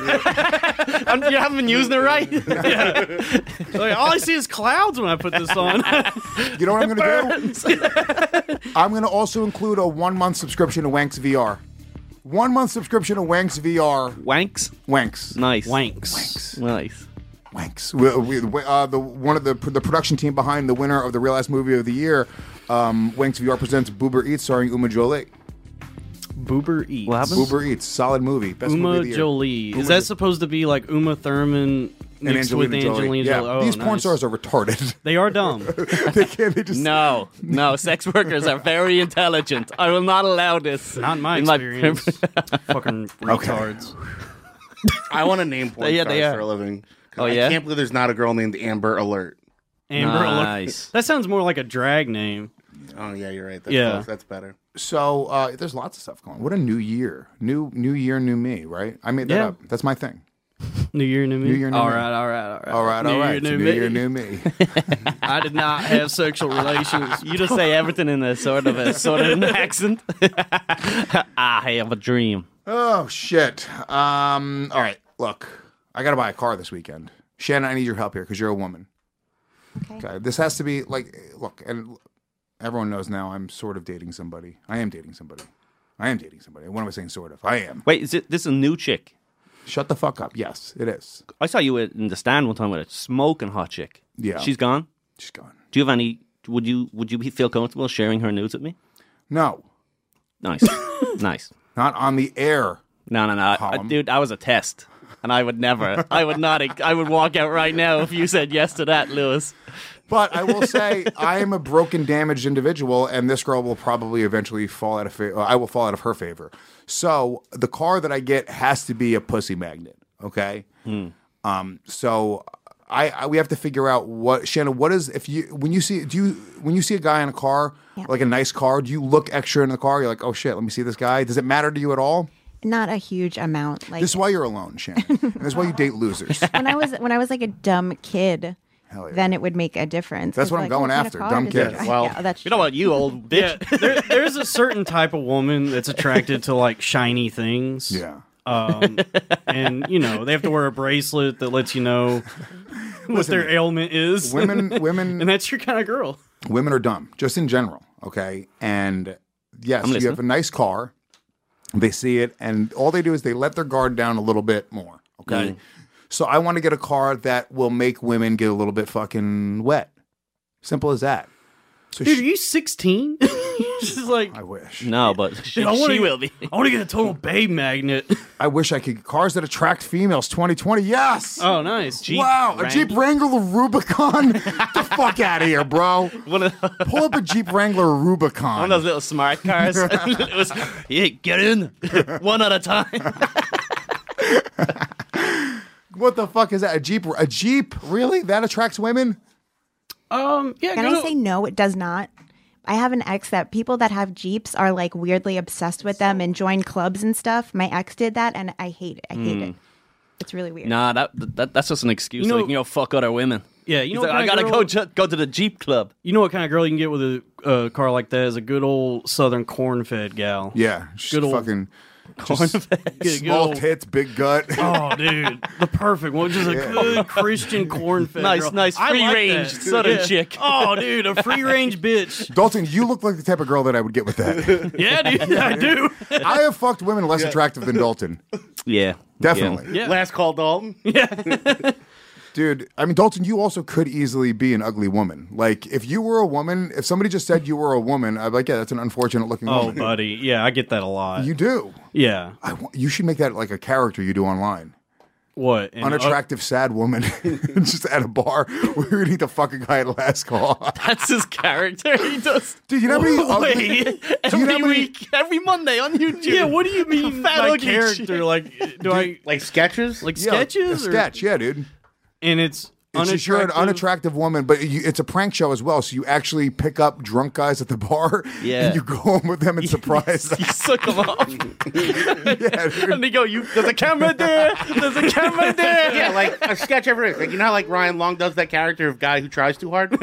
I'm, you haven't been using it right? Yeah. Like, all I see is clouds when I put this on. You know what I'm going to do? I'm going to also include a one-month subscription to Wanks V R. One-month subscription to Wanks V R. Wanks? Wanks. Nice. Wanks. Wanks. Nice. Wanks. We, we, uh, the one of the the production team behind the winner of the Real Ass Movie of the Year, um, Wanks V R presents Boober Eats, starring Uma Jolie. Boober Eats. What happens? Boober Eats, solid movie. Best Uma movie of the year. Jolie. Uma Is that Jo- supposed to be like Uma Thurman and mixed Angelina with Jolie? Angelina Yeah, Jolie? Oh, these porn nice. stars are retarded. They are dumb. They can't. They just No, no. Sex workers are very intelligent. I will not allow this. Not in my In experience. Fucking retards. I want to name porn Yeah, stars they are. for a living. Oh, I yeah? can't believe there's not a girl named Amber Alert. Amber Nice. Alert. That sounds more like a drag name. Oh yeah, you're right. That's Yeah. close. That's better. So uh, there's lots of stuff going on. What a new year. New new year, new me, right? I made that Yeah. up. That's my thing. New year, new me. New year, new all me. right, all right, all right. All right, new all right. Year, It's new, new me. year, new me. I did not have sexual relations. You just say everything in a sort of a sort of an accent. I have a dream. Oh shit. Um. All right. Look, I gotta buy a car this weekend. Shannon, I need your help here because you're a woman. Okay. Okay. This has to be like, look, and everyone knows now I'm sort of dating somebody. I am dating somebody. I am dating somebody. What am I saying? Sort of. I am. Wait, is it this is a new chick? Shut the fuck up. Yes, it is. I saw you in the stand one time with a smoking hot chick. Yeah. She's gone. She's gone. Do you have any? Would you would you feel comfortable sharing her nudes with me? No, Nice, nice. not on the air. No, no, no, I, Column. dude. I was a test, and I would never. I would not. I would walk out right now if you said yes to that, Lewis. But I will say I am a broken, damaged individual, and this girl will probably eventually fall out of favor. I will fall out of her favor. So the car that I get has to be a pussy magnet. Okay. Um. So I, I we have to figure out what Shannon. What is if you when you see do you when you see a guy in a car Yeah. like a nice car? Do you look extra in the car? You're like, oh shit, let me see this guy. Does it matter to you at all? Not a huge amount. Like This is why you're alone, Shannon. And this is why you date losers. when I was when I was like a dumb kid, Hell yeah. then it would make a difference. That's It's what I'm like, going what kind of after, car dumb does he kids. drive? Well, yeah, that's You know what, you old bitch. Yeah, there, there's a certain type of woman that's attracted to like shiny things. Yeah. Um, and you know they have to wear a bracelet that lets you know what Listen, their ailment is. Women, women, and that's your kind of girl. women are dumb, just in general, okay? And yes, I'm you listening. have a nice car. They see it, and all they do is they let their guard down a little bit more, okay? Mm. So I want to get a car that will make women get a little bit fucking wet. Simple as that. So Dude, she- are you sixteen? Just like I wish. No, but she, Dude, I wanna, she will be. I want to get a total babe magnet. I wish I could. Cars that attract females, twenty twenty. Yes. Oh, nice. Jeep wow, a Wrangler. Jeep Wrangler Rubicon. Get the fuck out of here, bro. One of, Pull up a Jeep Wrangler Rubicon. one of those little smart cars. It was, yeah, get in, one at a time. What the fuck is that? A Jeep? A Jeep? Really? That attracts women? Um, yeah. Can go I to- say no? It does not. I have an ex that people that have Jeeps are like weirdly obsessed with them and join clubs and stuff. My ex did that, and I hate it. I hate Hmm. it. It's really weird. Nah, that, that that's just an excuse. You so know- you can go fuck other women. Yeah, you He's know like, what I kind gotta of go girl- ju- go to the Jeep club. You know what kind of girl you can get with a uh, car like that is a good old Southern corn-fed gal. Yeah. She's Good old- fucking. Just small tits, big gut. Oh, dude, the perfect one. Just a Yeah. good Christian corn-fed Nice, girl. nice, I like free-range that. southern chick. Oh, dude, a free-range bitch. Dalton, you look like the type of girl that I would get with that. Yeah, dude, I do. I have fucked women less attractive than Dalton. Yeah. Definitely. Yeah. Last call, Dalton. Dude, I mean, Dalton, you also could easily be an ugly woman. Like, if you were a woman, if somebody just said you were a woman, I'd be like, yeah, that's an unfortunate looking Oh, woman. buddy. Yeah, I get that a lot. You do. Yeah. I, wa- you should make that like a character you do online. What? An Unattractive, sad woman. Just at a bar. We're going to eat the fucking guy at last call. That's his character. He does. Dude, you know how many ugly- Wait, Do you every know how many- week, every Monday on YouTube. Yeah, what do you mean Fat by ugly character? chick. Like, do I Like sketches? like Yeah, sketches? A or- sketch, yeah, dude. And it's It's just you're an unattractive woman, but you, it's a prank show as well. So you actually pick up drunk guys at the bar, Yeah. and you go home with them and surprise them. You suck them off. Yeah, dude. And they go, "You, there's a camera there. There's a camera there." Yeah, like a sketch every week. Like, you know how like Ryan Long does that character of guy who tries too hard?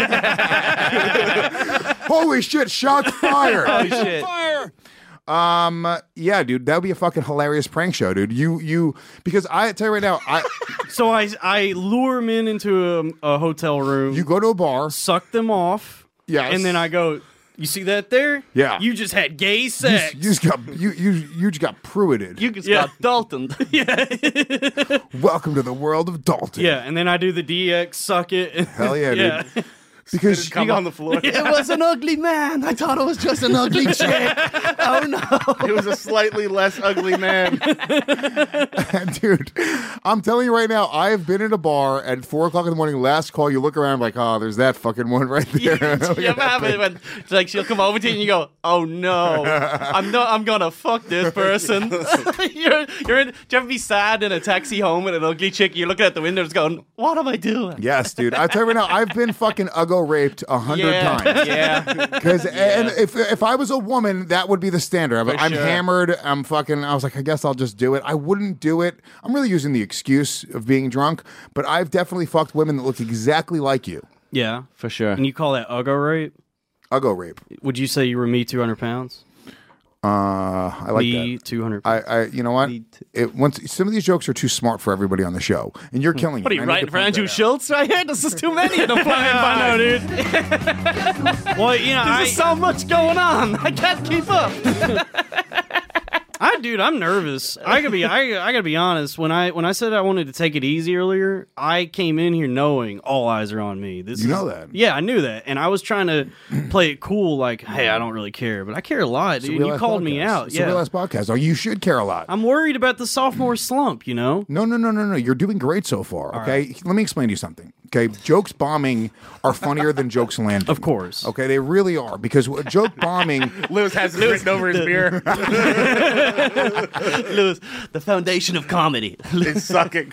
Holy shit! Shots fired! Oh shit. Fire! Um, yeah, dude, that would be a fucking hilarious prank show, dude. You, you, because I tell you right now, I, So I I lure men into a, a hotel room. you go to a bar, suck them off. Yes. And then I go, you see that there? Yeah. You just had gay you, sex. you just got you, you, you just got pruited. You just Yeah. got Dalton. Welcome to the world of Dalton. Yeah, and then I do the D X, suck it. Hell yeah, dude. Because Come on the floor. It was an ugly man. I thought it was just an ugly chick. Oh no. It was a slightly less ugly man. dude, I'm telling you right now, I've been in a bar at four o'clock in the morning. Last call, you look around like, oh, there's that fucking one right there. You ever have it when it's like she'll come over to you and you go, "Oh no, I'm not. I'm gonna fuck this person." you're, you're in, do you ever be sad in a taxi home with an ugly chick? You're looking at the windows, going, "What am I doing?" Yes, dude. I tell you right now, I've been fucking uggo raped a hundred Yeah, times. yeah. Because and if if I was a woman, that would be the standard. I'm, For I'm sure. hammered. I'm fucking. I was like, I guess I'll just do it. I wouldn't do it. I'm really using the excuse of being drunk, but I've definitely fucked women that look exactly like you. Yeah, for sure. And you call that uggo rape? Uggo rape. Would you say you were me two hundred pounds? Uh, I like Me that. two hundred. I, I, you know what? It once some of these jokes are too smart for everybody on the show, and you're killing What are it. you I need writing to for point Andrew that out. Schultz right here? This is too many of them flying by now, dude. Well, you know, I, There's so much going on. I can't keep up. I, dude, I'm nervous. I gotta be, I, I gotta be honest. When I, when I said I wanted to take it easy earlier, I came in here knowing all eyes are on me. This You is, know that. Yeah, I knew that, and I was trying to play it cool, like, hey, I don't really care, but I care a lot, It's a dude. real You ass called me podcast. out. It's a Yeah, real ass podcast. Oh, you should care a lot. I'm worried about the sophomore slump. You know? No, no, no, no, no. You're doing great so far. Okay, let me explain to you something. Okay, jokes bombing are funnier than jokes landing. Of course. Okay, they really are because w- joke bombing. Lewis has it written over his beer. Lewis, the foundation of comedy. It's sucking.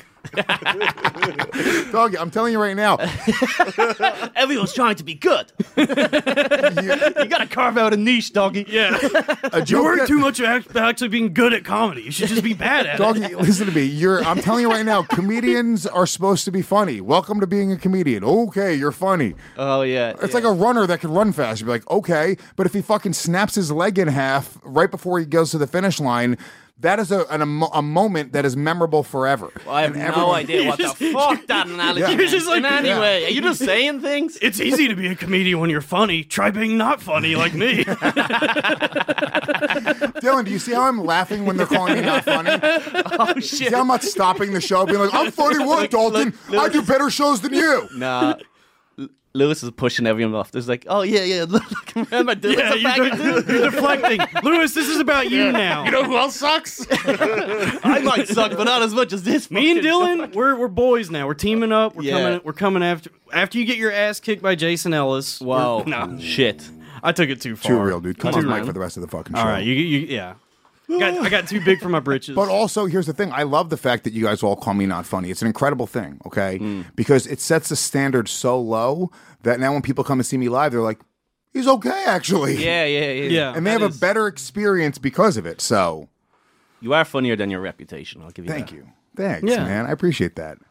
Dog, I'm telling you right now. Everyone's trying to be good. you, gotta carve out a niche, doggy. Yeah. A You joke worry that- too much about actually being good at comedy. You should just be bad at it. Doggy, listen to me. You're. I'm telling you right now. Comedians are supposed to be funny. Welcome to being a comedian. Okay, you're funny. Oh yeah. It's like a runner that can run fast. You'd be like, okay, but if he fucking snaps his leg in half right before he goes to the finish line, that is a an, a, a moment that is memorable forever. Well, I have And no everyone- idea what the fuck that analogy Yeah. means. You're just like- in any yeah. way. Are you just saying things? It's easy to be a comedian when you're funny. Try being not funny like me. Dylan, do you see how I'm laughing when they're calling me not funny? Oh shit. See how I'm not stopping the show, being like, I'm funny, what, Dalton? I do better shows than you. Nah. L- Lewis is pushing everyone off. There's like, oh yeah, yeah. Look, remember doing Yeah, some you're, back de- and forth? you're deflecting. Lewis, this is about you now. You know who else sucks? I might suck, but not as much as this. Me and fucking- Dylan, we're we're boys now. We're teaming up. We're Yeah. coming. We're coming after after you get your ass kicked by Jason Ellis. Wow. we're- No, Shit. I took it too far. Too real, dude. Cut his Too mic real. for the rest of the fucking show. All right, you, you yeah. Got, I got too big for my britches. But also, here's the thing. I love the fact that you guys all call me not funny. It's an incredible thing, okay? Hmm. Because it sets the standard so low that now when people come and see me live, they're like, he's okay, actually. Yeah, yeah, yeah. Yeah. And they That have is- a better experience because of it. So, You are funnier than your reputation. I'll give you thank that. you. Thanks, Yeah. man. I appreciate that.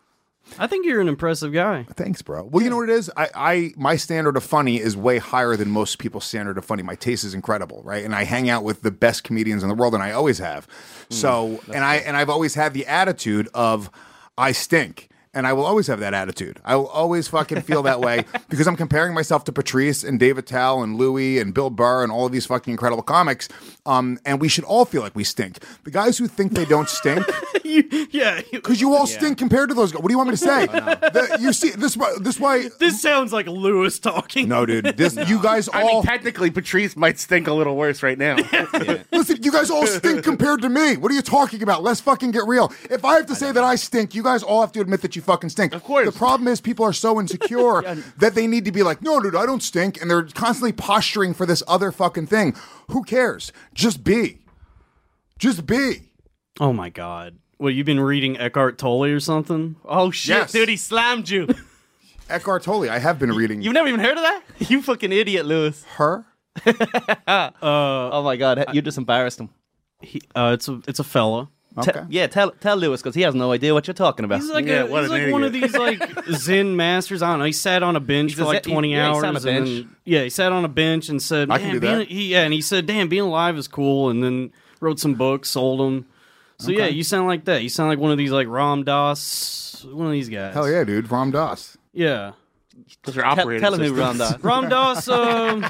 I think you're an impressive guy. Thanks, bro. Well, you know what it is? I, I my standard of funny is way higher than most people's standard of funny. My taste is incredible, right? And I hang out with the best comedians in the world, and I always have. So, Mm, and I and I've always had the attitude of I stink. And I will always have that attitude. I will always fucking feel that way because I'm comparing myself to Patrice and Dave Attell and Louis and Bill Burr and all of these fucking incredible comics. Um, and we should all feel like we stink. The guys who think they don't stink, you, yeah, because you all yeah. stink compared to those guys. What do you want me to say? Oh, no. the, you see this? This why this sounds like Lewis talking. No, dude. This no. you guys all. I mean, technically, Patrice might stink a little worse right now. yeah. Listen, you guys all stink compared to me. What are you talking about? Let's fucking get real. If I have to I say know. that I stink, you guys all have to admit that you fucking stink. Of course. The problem is people are so insecure yeah. that they need to be like, no, dude, I don't stink. And they're constantly posturing for this other fucking thing. Who cares? Just be. Just be. Oh, my God. Well, you've been reading Eckhart Tolle or something? Oh, shit, yes. dude, he slammed you. Eckhart Tolle, I have been reading. You've never even heard of that? You fucking idiot, Lewis. Her? uh, oh, my God. You just embarrassed him. He, uh, it's a it's a fella. Okay. Te- yeah, tell tell Lewis because he has no idea what you're talking about. He's like, yeah, a, he's like one of these like Zen masters. I don't know. He sat on a bench He's for a like Zen- twenty he- yeah, he hours. sat on a and bench. then- yeah, he sat on a bench and said, I can do being, that." He, yeah, and he said, "Damn, being alive is cool." And then wrote some books, sold them. So Okay. yeah, you sound like that. You sound like one of these like Ram Dass, one of these guys. Hell yeah, dude. Ram Dass. Yeah. Those are Tell, operating tell him who systems. Ram Dass. Ram Dass. Um,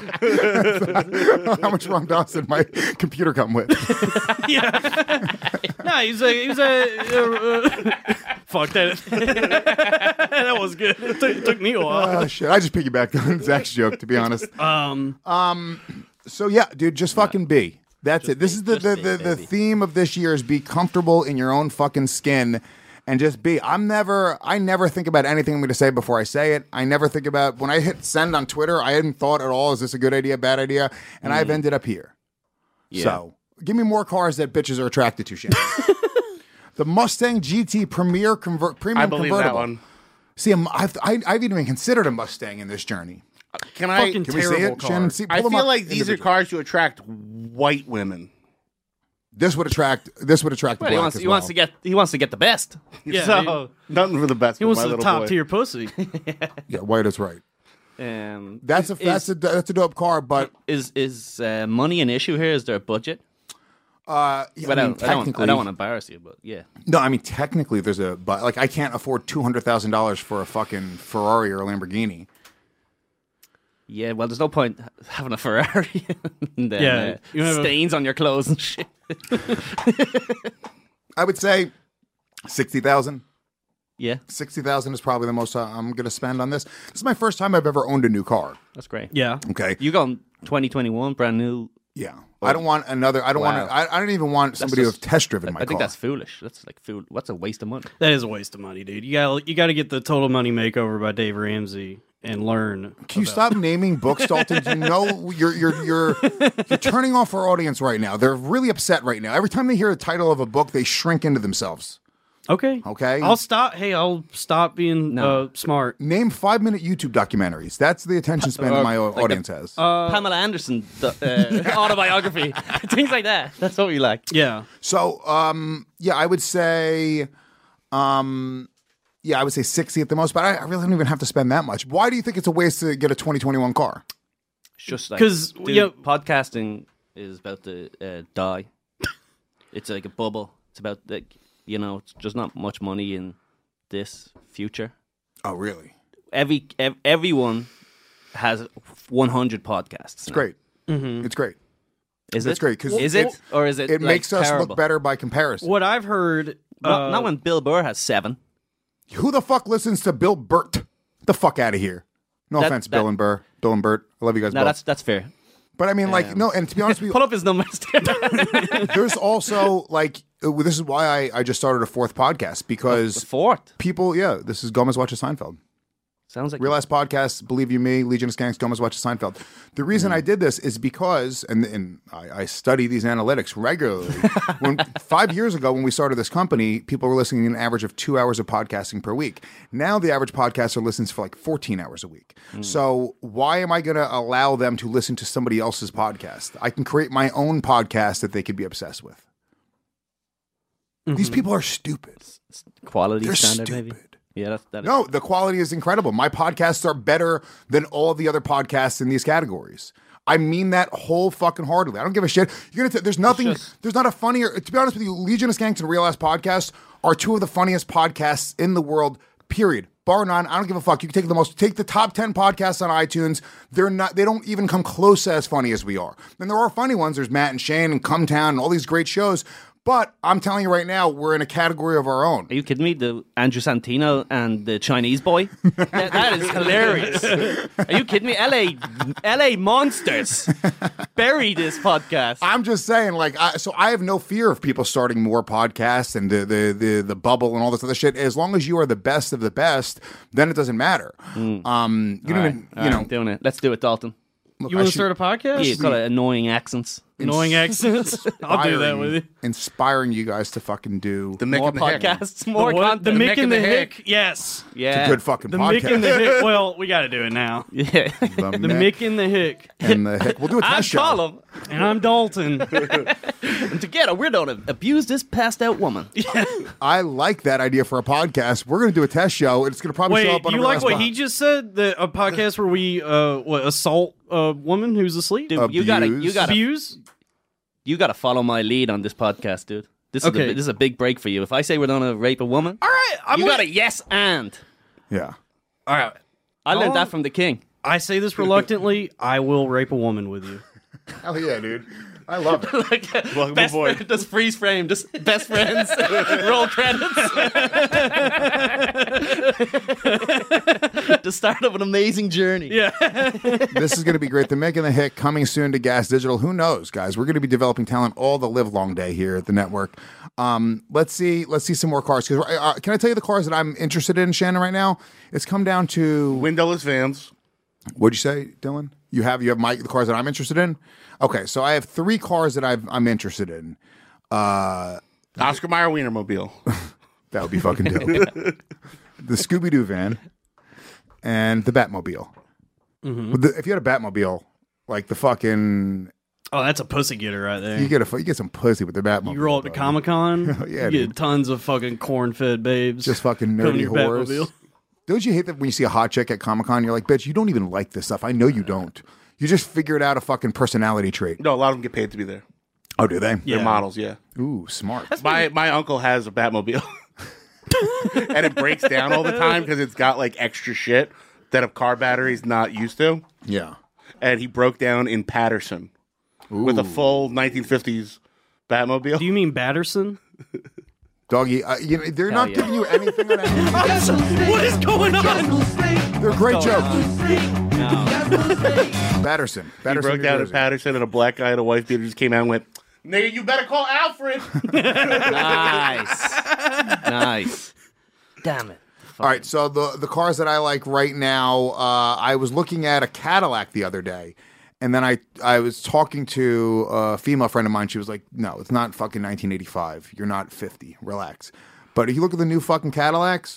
How much Ram Dass did my computer come with? yeah. no, he was a he was a. Uh, uh, fuck that. that was good. It took, it took me a while. Oh shit! I just piggybacked on Zach's joke, to be honest. Um. Um. So yeah, dude, just fucking be. That's it. This is the the, the, the theme of this year is be comfortable in your own fucking skin and just be. I'm never I never think about anything I'm going to say before I say it. I never think about when I hit send on Twitter, I hadn't thought at all, is this a good idea, bad idea? And mm. I've ended up here. Yeah. So give me more cars that bitches are attracted to, Shannon. The Mustang G T Premier convert Premium I believe convertible. that one. See, I'm, I've I, I've even considered a Mustang in this journey. Can I? Fucking Can we see terrible it? car. Shannon, see, I pull them feel up like these are individually. cars to attract white women. This would attract. This would attract. Well, the he black wants as he well. wants to get he wants to get the best. Yeah, so nothing for the best. He for wants my the little top boy. tier pussy. Yeah, white is right. Um, That's is, a that's a that's a dope car, but is is uh, money an issue here? Is there a budget? uh, yeah, But I I, mean, don't, I, don't, technically, I don't want to embarrass you, but yeah. no, I mean technically, there's a but like I can't afford two hundred thousand dollars for a fucking Ferrari or a Lamborghini. Yeah, well, there's no point having a Ferrari and then Yeah, uh, you have a- stains on your clothes and shit. I would say sixty thousand. Yeah, Sixty thousand is probably the most uh, I'm going to spend on this. This is my first time I've ever owned a new car. that's great. Yeah. Okay. You going twenty twenty-one, brand new. Yeah. I don't want another. I don't Wow. want. To, I, I don't even want somebody just- to have test driven I my think car. that's foolish. That's like fool. What's a waste of money? That is a waste of money, dude. You got you got to get the Total Money Makeover by Dave Ramsey and learn. Can you about- stop naming books, Dalton? You know you're you're you're you're turning off our audience right now. They're really upset right now. Every time they hear the title of a book, they shrink into themselves. Okay. Okay. I'll stop. Hey, I'll stop being No. uh, smart. Name five minute YouTube documentaries. That's the attention span that my like audience a- has. Uh, Pamela Anderson uh, autobiography, things like that. That's what we like. Yeah. So, um, yeah, I would say, um, yeah, I would say sixty at the most. But I, I really don't even have to spend that much. Why do you think it's a waste to get a twenty twenty-one car? It's just like 'Cause, dude, you know- podcasting is about to uh, die. It's like a bubble. It's about like you know, it's just not much money in this future. Oh, really? Every ev- everyone has one hundred podcasts. It's great. Mm-hmm. It's great. Is it's it? great because Is it or is it? It like, makes us terrible? look better by comparison. What I've heard. Not, uh, not when Bill Burr has seven. Who the fuck listens to Bill Burt? Get the fuck out of here. No That- offense, that- Bill and Burr, Bill and Burt. I love you guys No, both. that's that's fair. But I mean, like, Um, no. And to be honest with you, Pull up his numbers. there's also like uh, this is why I, I just started a fourth podcast because The fourth people, yeah, this is Gomez Watches Seinfeld. sounds like Real Ass Podcast, Believe You Me, Legion of Skanks, Gomez Watches Seinfeld. The reason Mm. I did this is because, and, and I, I study these analytics regularly. when five years ago, when we started this company, people were listening an average of two hours of podcasting per week. Now the average podcaster listens for like fourteen hours a week. Mm. So why am I going to allow them to listen to somebody else's podcast? I can create my own podcast that they could be obsessed with. These people are stupid. quality They're standard, stupid. maybe. Yeah, that's, that is. No, the quality is incredible. My podcasts are better than all the other podcasts in these categories. I mean that whole fucking heartedly. I don't give a shit. You're gonna. T- there's nothing. just- There's not a funnier. To be honest with you, Legionist Gangs and Real Ass Podcast are two of the funniest podcasts in the world. Period. Bar none. I don't give a fuck. You can take the most. Take the top ten podcasts on iTunes. They're not. They don't even come close to as funny as we are. And there are funny ones. There's Matt and Shane and Come Town and all these great shows. But I'm telling you right now, we're in a category of our own. Are you kidding me? The Andrew Santino and the Chinese boy? that, that is hilarious. Are you kidding me? L A L A monsters bury this podcast. I'm just saying, like, I, so I have no fear of people starting more podcasts and the, the the the bubble and all this other shit. As long as you are the best of the best, then it doesn't matter. Mm. Um, you All don't right, even, all you right, know. I'm doing it. Let's do it, Dalton. Look, You I want to should- start a podcast? Yeah, call it annoying accents. Annoying accents? I'll do that inspiring- with you. Inspiring you guys to fucking do The Mick More and the Hick. podcasts, more the what? content. The Mick and the Hick. Hick? Yes. Yeah. It's a good fucking The podcast. Mick and the Hick. Well, we got to do it now. Yeah. The, The Mick and the Hick. and the Hick. We'll do a test I'm show. Colin. And I'm Dalton. And together we're going to abuse this passed out woman. I like that idea for a podcast. We're going to do a test show. It's going to probably show Wait, up on you a like last what spot. he just said? The, a podcast where we uh, what, assault a woman who's asleep? Dude, you gotta, you Abuse. gotta, Abuse? you gotta follow my lead on this podcast, dude. This is Okay. a, this is a big break for you. If I say we're gonna rape a woman, All right. I'm you with- gotta yes and. Yeah. All right. I learned Oh. that from the king. I say this reluctantly. I will rape a woman with you. Hell yeah, dude. I love it. Like, Welcome best aboard. friend, just freeze frame, just best friends, roll credits. The start of an amazing journey. Yeah. This is going to be great. The Mick and the Hick coming soon to Gas Digital. Who knows, guys? We're going to be developing talent all the live long day here at the network. Um, let's see. Let's see some more cars. 'Cause, uh, can I tell you the cars that I'm interested in, Shannon? Right now, it's come down to Windowless vans. What'd you say, Dylan? You have you have my the cars that I'm interested in. Okay, so I have three cars that I've, I'm interested in. Uh, Oscar Mayer Wienermobile. that would be fucking dope. The Scooby Doo van and the Batmobile. Mm-hmm. With the- if you had a Batmobile, like the fucking, Oh, that's a pussy getter right there. you get a you get some pussy with the Batmobile. You roll up to dog. Comic Con, Yeah, you dude. get tons of fucking corn fed babes. Just fucking Come in nerdy your whores. Batmobile. Don't you hate that when you see a hot chick at Comic Con, you're like, bitch, you don't even like this stuff. I know you don't. You just figured out a fucking personality trait. No, a lot of them get paid to be there. Oh, do they? They're models, yeah. Ooh, smart. My my uncle has a Batmobile, and it breaks down all the time because it's got like extra shit that a car battery's not used to. Yeah. And he broke down in Patterson with a full nineteen fifties Batmobile. Do you mean Batterson? Doggy, uh, you know, they're Hell not yeah. giving you anything on anything. What is going on? They're great jokes. No. Batterson. He Batterson, broke New down in Jersey. Patterson, and a black guy and a white dude just came out and went, "Nigga, you better call Alfred." Nice, nice. Damn it. All right, so the the cars that I like right now, uh, I was looking at a Cadillac the other day, and then I I was talking to a female friend of mine. She was like, "No, it's not fucking nineteen eighty-five. You're not fifty. Relax." But if you look at the new fucking Cadillacs,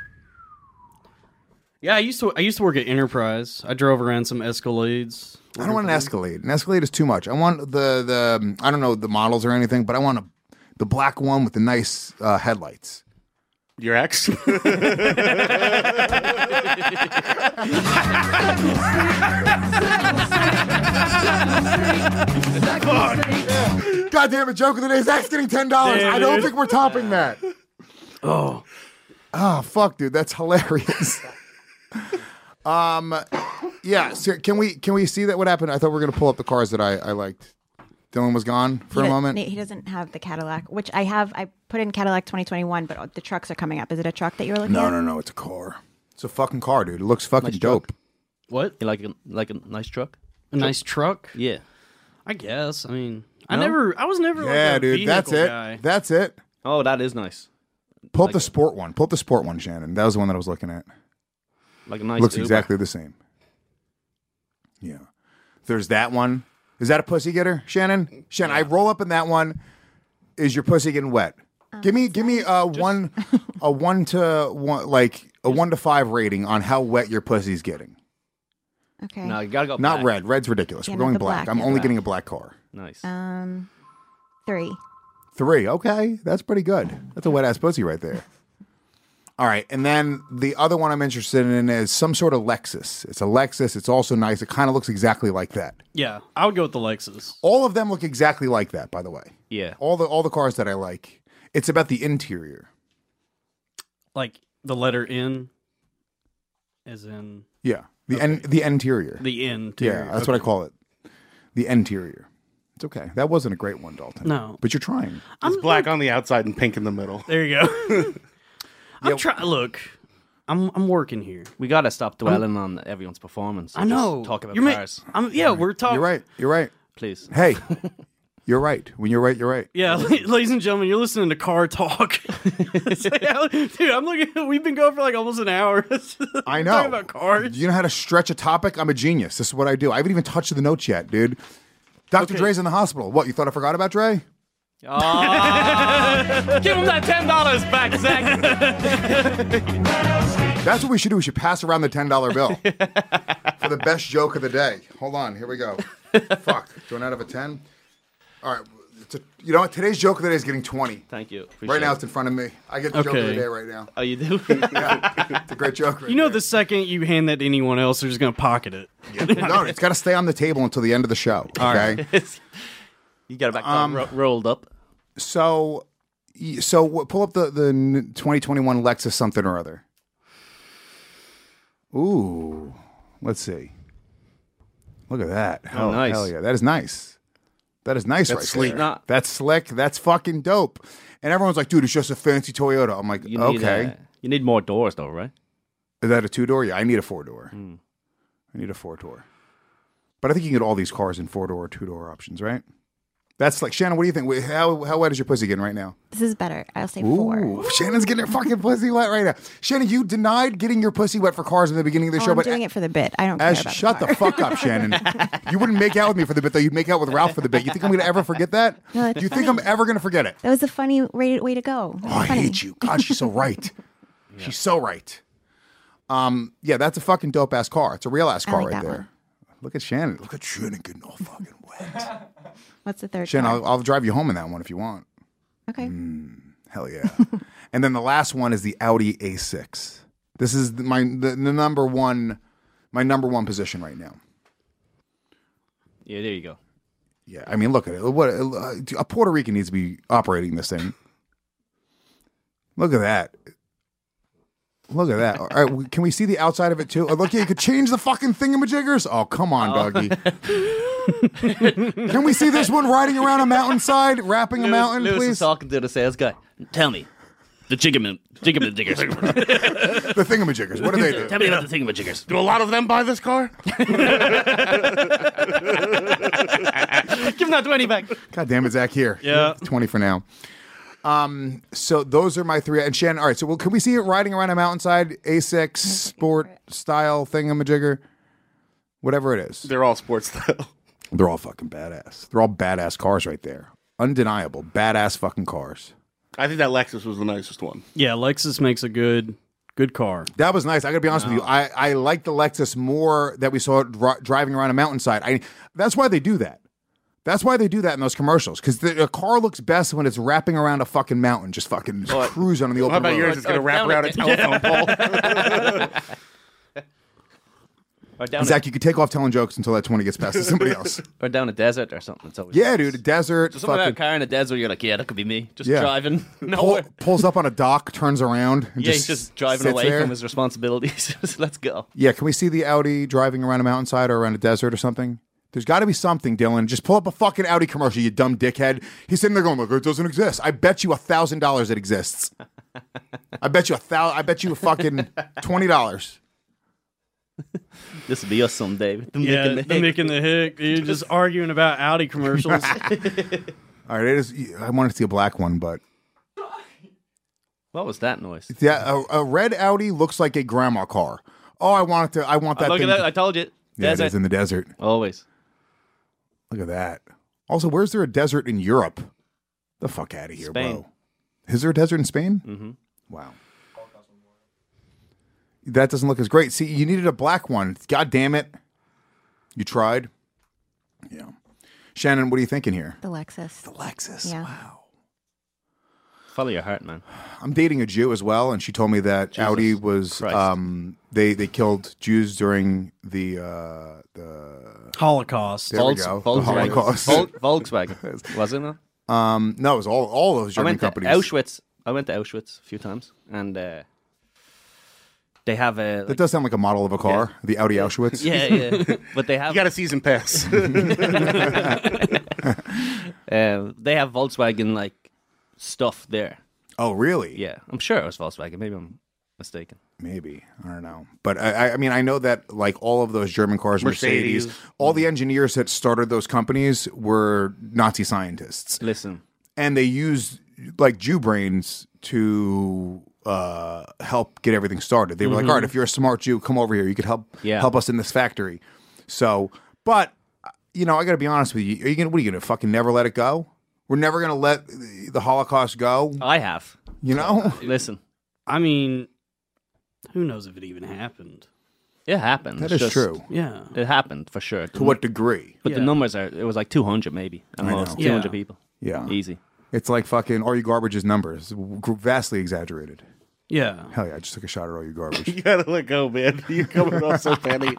Yeah, I used to. I used to work at Enterprise. I drove around some Escalades. I don't want an Escalade. An Escalade is too much. I want the the I don't know the models or anything, but I want a, the black one with the nice uh, headlights. Your ex? God damn it, joke of the day. Zach's getting ten dollars. Damn, I don't dude. think we're topping that. Oh, Oh fuck, dude, that's hilarious. um, yeah. So can we can we see that? What happened? I thought we were gonna pull up the cars that I, I liked. Dylan was gone for he a do- moment. He doesn't have the Cadillac, which I have. I put in Cadillac twenty twenty-one, but the trucks are coming up. Is it a truck that you were looking No, at? no, no. It's a car. It's a fucking car, dude. It looks fucking Nice truck. dope. what? You like a like a nice truck? A nice truck? Yeah. I guess. I mean, I No? never. I was never. Yeah, like a dude. That's vehicle it. Guy. That's it. Oh, that is nice. Pull up Like the it. sport one. Pull up the sport one, Shannon. That was the one that I was looking at. Like a nice. Looks Uber. exactly the same. Yeah. There's that one. Is that a pussy getter, Shannon? Shannon, I roll up in that one. Is your pussy getting wet? give me, give me a one, a one to one, like a one to five rating on how wet your pussy's getting. Okay. No, you gotta go. Not black. red. Red's ridiculous. Yeah, We're not going the black. black, I'm yeah, only black. getting a black car. Nice. Um, three. Three. Okay, that's pretty good. That's a wet ass pussy right there. All right, and then the other one I'm interested in is some sort of Lexus. It's a Lexus. It's also nice. It kind of looks exactly like that. Yeah, I would go with the Lexus. All of them look exactly like that, by the way. Yeah. All the all the cars that I like. It's about the interior. Like the letter N, as in Yeah, the okay. en, the interior. The interior. Yeah, that's okay. what I call it. The interior. It's okay. That wasn't a great one, Dalton. No, but you're trying. It's black on the outside and pink in the middle. There you go. I'm yeah. trying. Look, I'm I'm working here. We gotta stop dwelling I'm, on everyone's performance. I know. Just talk about you're cars. Ma- I'm, yeah, we're talking. You're right. You're right. Please. Hey, you're right. When you're right, you're right. Yeah, ladies and gentlemen, you're listening to Car Talk. Like, dude, I'm looking. We've been going for like almost an hour. I know. Talking about cars. You know how to stretch a topic? I'm a genius. This is what I do. I haven't even touched the notes yet, dude. Doctor Okay. Dre's in the hospital. What, you thought I forgot about Dre? Oh, give him that ten dollars back, Zach. That's what we should do. We should pass around the ten dollar bill for the best joke of the day. Hold on. Here we go. Fuck. Doing out of a ten? All right. It's a, you know what? Today's joke of the day is getting twenty. Thank you. Appreciate right now, it's in front of me. I get the okay. joke of the day right now. Oh, you do? Yeah. It's a great joke right You know, there. the second you hand that to anyone else, they're just going to pocket it. Yeah. No, it's got to stay on the table until the end of the show. Okay? All right. You got it back um, ro- rolled up. So, so pull up the, the twenty twenty-one Lexus something or other. Ooh. Let's see. Look at that. Hell, oh, nice. Hell yeah. That is nice. That is nice That's right sleek. there. Not- That's slick. That's fucking dope. And everyone's like, dude, it's just a fancy Toyota. I'm like, you need, okay. Uh, you need more doors, though, right? Is that a two-door? Yeah, I need a four-door. Mm. I need a four-door. But I think you can get all these cars in four-door or two-door options, right? That's like, Shannon, what do you think? Wait, How how wet is your pussy getting right now? This is better. I'll say Ooh, four. Shannon's getting her fucking pussy wet right now. Shannon, you denied getting your pussy wet for cars in the beginning of the oh, show. I'm but doing it for the bit. I don't Ash, care about shut the, the fuck up, Shannon. You wouldn't make out with me for the bit, though. You'd make out with Ralph for the bit. You think I'm going to ever forget that? No, do you funny. think I'm ever going to forget it? That was a funny way, way to go. Oh, I funny. hate you. God, she's so right. Yeah. She's so right. Um, yeah, that's a fucking dope-ass car. It's a real-ass car like right there. One. Look at Shannon. Look at Shannon getting all fucking wet. What's the third Shannon, car? I'll, I'll drive you home in that one if you want. Okay. Mm, hell yeah. And then the last one is the Audi A six. This is my the, the number one, my number one position right now. Yeah, there you go. Yeah, I mean, look at it. What a Puerto Rican needs to be operating this thing. Look at that. Look at that. All right, can we see the outside of it too? Oh, look, yeah, you could change the fucking thingamajiggers. Oh, come on, oh. doggy. Can we see this one riding around a mountainside, rapping Lewis, a mountain, Lewis please? is talking to the sales guy. Tell me, the jiggaman, jiggamajiggers. The thingamajiggers. What do they do? Tell me about the thingamajiggers. Do a lot of them buy this car? Give him that twenty back. God damn it, Zach. Here. Yeah. twenty for now. Um, so those are my three. And Shannon, all right, so well, can we see it riding around a mountainside? A six, sport style thingamajigger? Whatever it is. They're all sports style. They're all fucking badass. They're all badass cars right there. Undeniable. Badass fucking cars. I think that Lexus was the nicest one. Yeah, Lexus makes a good good car. That was nice. I got to be honest no. with you. I, I like the Lexus more that we saw dri- driving around a mountainside. I That's why they do that. That's why they do that in those commercials. Because the a car looks best when it's wrapping around a fucking mountain, just fucking just cruising on the open road. How about road. yours? It's going to wrap around a telephone pole. Or down Zach, a, you could take off telling jokes until that twenty gets passed to somebody else. Or down a desert or something. It's always Yeah, nice. dude, a desert. Just something about fucking, a car in a desert, you're like, yeah, that could be me. Just Yeah. driving pull, nowhere. pulls up on a dock, turns around. And Yeah, just he's just driving sits away there. from his responsibilities. Just let's go. Yeah, can we see the Audi driving around a mountainside or around a desert or something? There's got to be something, Dylan. Just pull up a fucking Audi commercial, you dumb dickhead. He's sitting there going, look, it doesn't exist. I bet you a thousand dollars it exists. I bet you a thousand. I bet you a fucking twenty dollars. This will be us someday. The Yeah, Mick and the the Hick. Mick and the Hick. You're just arguing about Audi commercials. All right, it is. I wanted to see a black one, but What was that noise? yeah, a, a red Audi looks like a grandma car. Oh, I want it to. I want that. Look thing at that. to- I told you. yeah, Desert. it is in the desert. Always. Look at that. Also, where's there a desert in Europe? The fuck out of here, Spain. bro. Is there a desert in Spain? Mm-hmm. Wow. That doesn't look as great. See, you needed a black one. God damn it. You tried. Yeah. Shannon, what are you thinking here? The Lexus. The Lexus. Yeah. Wow. Follow your heart, man. I'm dating a Jew as well, and she told me that Jesus Audi was Christ. um, they they killed Jews during the uh, the Holocaust. There we Volks- go. The Volkswagen. Holocaust. Vol- Volkswagen. Was it not? Um, no, it was all all those I German went to companies. Auschwitz. I went to Auschwitz a few times, and uh, they have a. That does sound like a model of a car, Yeah. the Audi Auschwitz. Yeah, yeah. But they have. You got a season pass. uh, they have Volkswagen like stuff there. Oh, really? Yeah, I'm sure it was Volkswagen. Maybe I'm mistaken. Maybe. I don't know. But I, I- I mean, I know that like all of those German cars, Mercedes, Mercedes. all the engineers that started those companies were Nazi scientists. Listen, And they used like Jew brains to uh, help get everything started. They were like, Mhm. all right, if you're a smart Jew, come over here. You could help Yeah. help us in this factory. So, but, you know, I got to be honest with you. Are you gonna, what are you going to fucking never let it go? We're never going to let the Holocaust go? I have. You know? Listen, I mean, who knows if it even happened? it happened. That It's is just- true. Yeah. It happened for sure. To what degree? But the Yeah. numbers are. It was like two hundred maybe at I know. most. two hundred Yeah. people. Yeah. Easy. It's like fucking Are You Garbage's numbers. Vastly exaggerated. Yeah. Hell yeah, I just took a shot at Are You Garbage. You gotta let go, man. You're coming off so petty.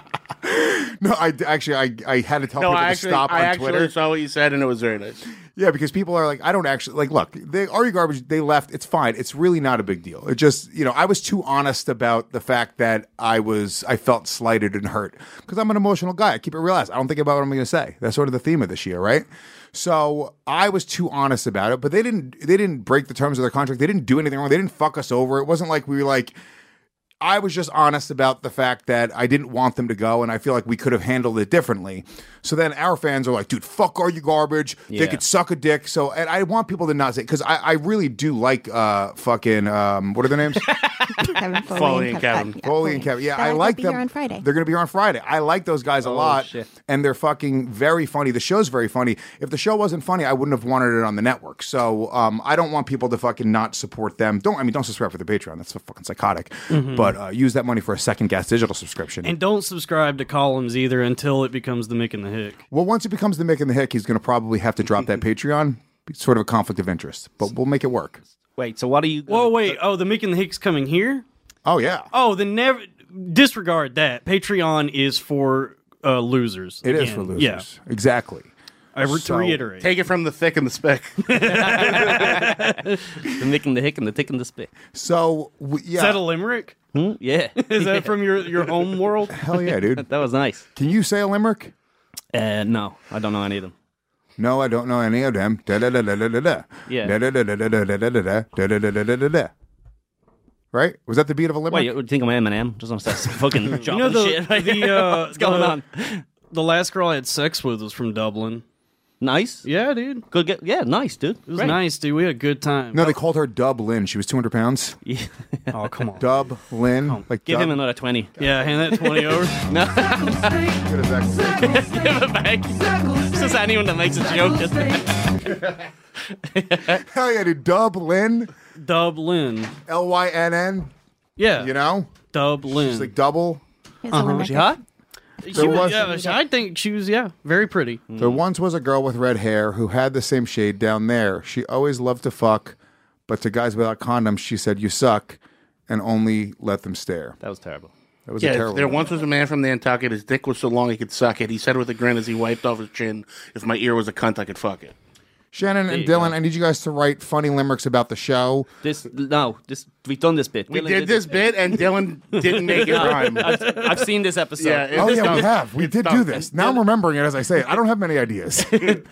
No, I actually I, I had to tell No, people I to actually, stop I on actually Twitter. saw what you said, and it was very nice. Yeah, because people are like, I don't actually like. Look, they Are You Garbage? They left. It's fine. It's really not a big deal. It just, you know, I was too honest about the fact that I was, I felt slighted and hurt because I'm an emotional guy. I keep it real. I don't think about what I'm going to say. That's sort of the theme of this year, right? So I was too honest about it. But they didn't. They didn't break the terms of their contract. They didn't do anything wrong. They didn't fuck us over. It wasn't like we were like. I was just honest about the fact that I didn't want them to go, and I feel like we could have handled it differently. So then our fans are like, dude, fuck Are You Garbage? They Yeah. could suck a dick. So, and I want people to not say, because I, I really do like uh, fucking, um, what are their names? Kevin Foley, Foley and Kev- Kevin. uh, yeah, Foley and Kevin. Yeah, They'll- I they'll like be them. here on Friday. They're going to be here on Friday. I like those guys a Oh, lot, shit. and they're fucking very funny. The show's very funny. If the show wasn't funny, I wouldn't have wanted it on the network. So um, I don't want people to fucking not support them. Don't I mean don't subscribe for the Patreon. That's so fucking psychotic. But uh, use that money for a second Gas Digital subscription. And don't subscribe to columns either until it becomes the Mick and the Hick. Well, once it becomes the Mick and the Hick, he's going to probably have to drop that Patreon. It's sort of a conflict of interest, but we'll make it work. Wait. So what are you? Whoa, wait. Oh, the Mick and the Hick's coming here? Oh yeah, Oh, then never disregard that. Patreon is for uh, losers. it is again. for losers. Yeah. Exactly. I re- So- to reiterate. Take it from the thick and the spick. The Mick and the Hick and the Tick and the Spit. So we, yeah, Is that a limerick? Hmm? Yeah. Is that from your, your home world? hell yeah, dude. That was nice. Can you say a limerick? Uh, no, I don't know any of them. No, I don't know any of them. Da da da da da da da. Yeah. Da da da da da da da da da da da da da da da da. Right? Was that the beat of a Wait, limerick? you would think I'm Eminem? Just on that fucking You jumping know the, shit. Right? the uh, What's going the- on? The last girl I had sex with was from Dublin. Nice. Yeah, dude. Good. Get, yeah, nice, dude. It was nice, dude. We had a good time. No, they called her Dub Lynn. She was two hundred pounds. Yeah. Oh, come on. Dub Lynn. Like Give Dub. him another twenty. Yeah, hand that twenty over. No, Good as that. give it back. It's just anyone that makes a joke. Hell yeah, dude. Dub Lynn. Dublin. L Y N N. Yeah. You know? Dublin. She's like double. Here's a Uh-huh. limerick. She hot? She There was, was- yeah, I think she was, yeah, very pretty. There once was a girl with red hair who had the same shade down there. She always loved to fuck, but to guys without condoms, she said, you suck, and only let them stare. That was terrible. That was a Yeah, terrible there one. once was a man from Nantucket. His dick was so long he could suck it. He said with a grin as he wiped off his chin, "If my ear was a cunt, I could fuck it." Shannon and Dylan, I need you guys to write funny limericks about the show. This no, this we've done this bit. We Dylan did this bit, and Dylan didn't make it rhyme. I've, I've seen this episode. Yeah, it- Oh, It's yeah, we dumb. have. We It's did dumb. do this. Now I'm remembering it as I say it. I don't have many ideas. You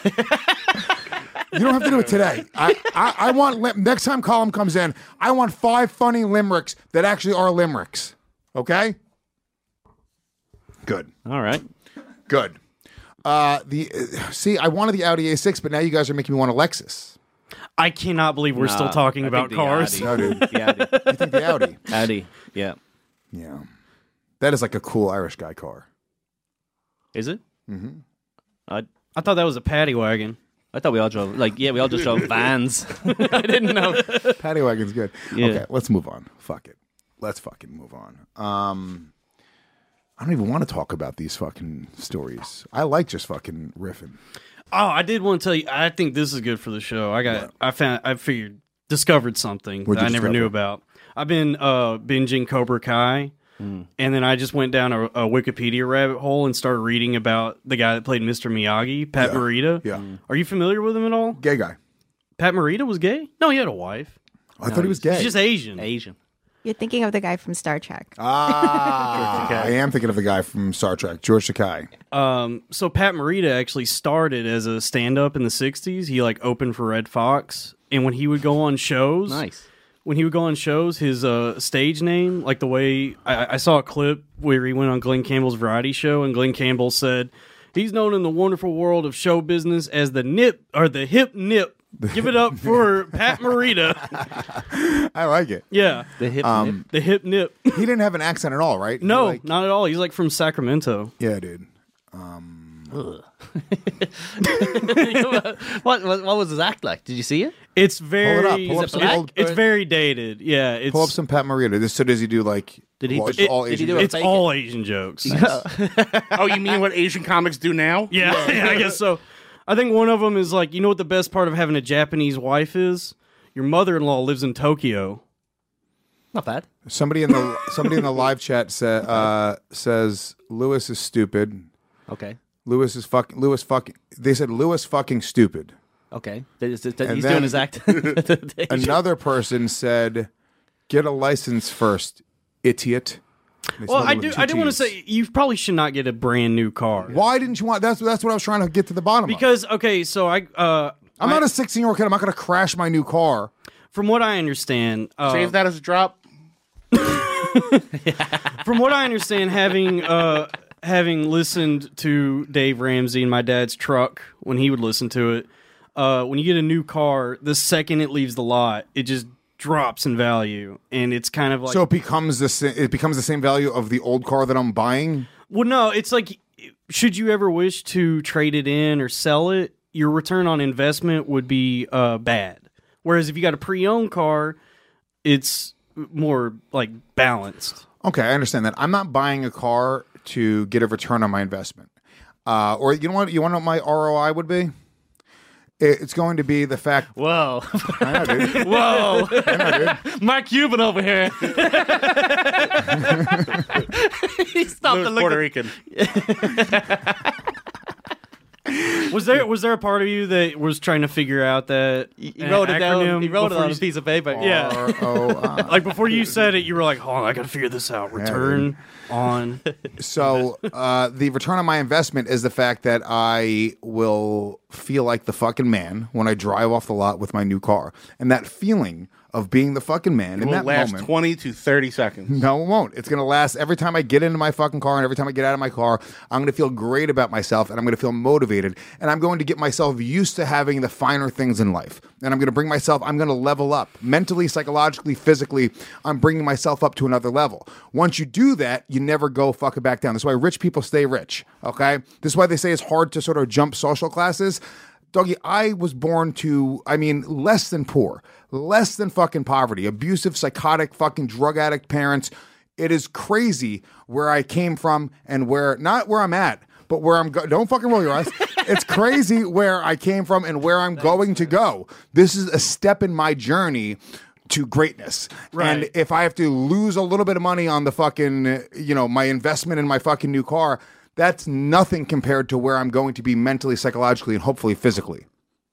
don't have to do it today. I, I, I want, lim- next time column comes in, I want five funny limericks that actually are limericks. Okay? Good. All right. Good. Uh, the uh, see, I wanted the Audi A six, but now you guys are making me want a Lexus. I cannot believe we're still Nah, talking I about think the cars. Audi. No, dude. The Audi. You think the Audi? Audi. Yeah. Yeah. That is like a cool Irish guy car. Is it? Mm-hmm. I I thought that was a paddy wagon. I thought we all drove like yeah, we all just drove vans. I didn't know. Paddy wagon's good. Yeah. Okay, let's move on. Fuck it. Let's fucking move on. Um, I don't even want to talk about these fucking stories. I like just fucking riffing. Oh, I did want to tell you. I think this is good for the show. I got. I found. I figured discovered something What'd that I you never discover? knew about. I've been uh, binging Cobra Kai, Mm. and then I just went down a, a Wikipedia rabbit hole and started reading about the guy that played Mister Miyagi, Pat Yeah. Morita. Yeah. Are you familiar with him at all? Gay guy. Pat Morita was gay? No, he had a wife. I thought he was gay. He's just Asian. Asian. You're thinking of the guy from Star Trek. Ah, I am thinking of the guy from Star Trek, George Takei. Um, so Pat Morita actually started as a stand-up in the sixties. He like opened for Red Fox, and when he would go on shows, Nice. when he would go on shows, his uh, stage name, like the way I, I saw a clip where he went on Glenn Campbell's variety show, and Glenn Campbell said he's known in the wonderful world of show business as the nip or the hip nip. Give it up for Pat Morita. I like it. Yeah, The hip Um, nip. the hip nip. He didn't have an accent at all, right? He, No, like- not at all. He's like from Sacramento. yeah, dude. what, what what was his act like? Did you see it? It's very, Pull it up. Pull up some it's, old- it's very dated. Yeah, it's Pull up some Pat Morita. This, so does he do like? Did he- Well, it's it- all did he Asian do a guys? it's fake all Asian jokes. Oh, you mean what Asian comics do now? Yeah, yeah, I guess so. I think one of them is like, you know what the best part of having a Japanese wife is? Your mother-in-law lives in Tokyo. Not bad. Somebody in the somebody in the live chat sa- uh, says Lewis is stupid. Okay. Lewis is fucking. Lewis fucking. They said Lewis fucking stupid. Okay. Th- th- th- And He's then doing his act. Another person said, "Get a license first, idiot." They Well, spelled I it with do. two I do want to T's. say you probably should not get a brand new car. Why didn't you want? That's that's what I was trying to get to the bottom of. Because okay, so I uh, I'm I- not a sixteen year old kid. I'm not going to crash my new car. from what I understand, uh, Save that as a drop. from what I understand, having uh, having listened to Dave Ramsey in my dad's truck when he would listen to it, uh, when you get a new car, the second it leaves the lot, it just drops in value, and it's kind of like So it becomes the sa- it becomes the same value of the old car that I'm buying. well, no, it's like should you ever wish to trade it in or sell it, your return on investment would be uh, bad. Whereas if you got a pre-owned car, it's more like balanced. Okay, I understand that. I'm not buying a car to get a return on my investment. Uh, or you know what? You want to know what my R O I would be? It- It's going to be the fact. Whoa. I know, dude. Whoa. I know, dude. Mark Cuban over here. he stopped Louis and looked Puerto at- Rican. Was there was there a part of you that was trying to figure out that He an wrote it down. acronym He wrote it before on you a piece of paper. Yeah. R O I. Like before you said it, you were like, "Hold on, I got to figure this out." Return on. So uh, the return on my investment is the fact that I will feel like the fucking man when I drive off the lot with my new car, and that feeling of being the fucking man It in will that last moment. twenty to thirty seconds. No, it won't. It's going to last every time I get into my fucking car and every time I get out of my car. I'm going to feel great about myself and I'm going to feel motivated and I'm going to get myself used to having the finer things in life. And I'm going to bring myself, I'm going to level up mentally, psychologically, physically. I'm bringing myself up to another level. Once you do that, you never go fucking back down. That's why rich people stay rich. Okay. This is why they say it's hard to sort of jump social classes. Doggy, I was born to, I mean, less than poor, less than fucking poverty, abusive, psychotic, fucking drug addict parents. It is crazy where I came from and where, not where I'm at, but where I'm go- don't fucking roll your eyes. It's crazy where I came from and where I'm going to go. This is a step in my journey to greatness. Right. And if I have to lose a little bit of money on the fucking, you know, my investment in my fucking new car, that's nothing compared to where I'm going to be mentally, psychologically, and hopefully physically.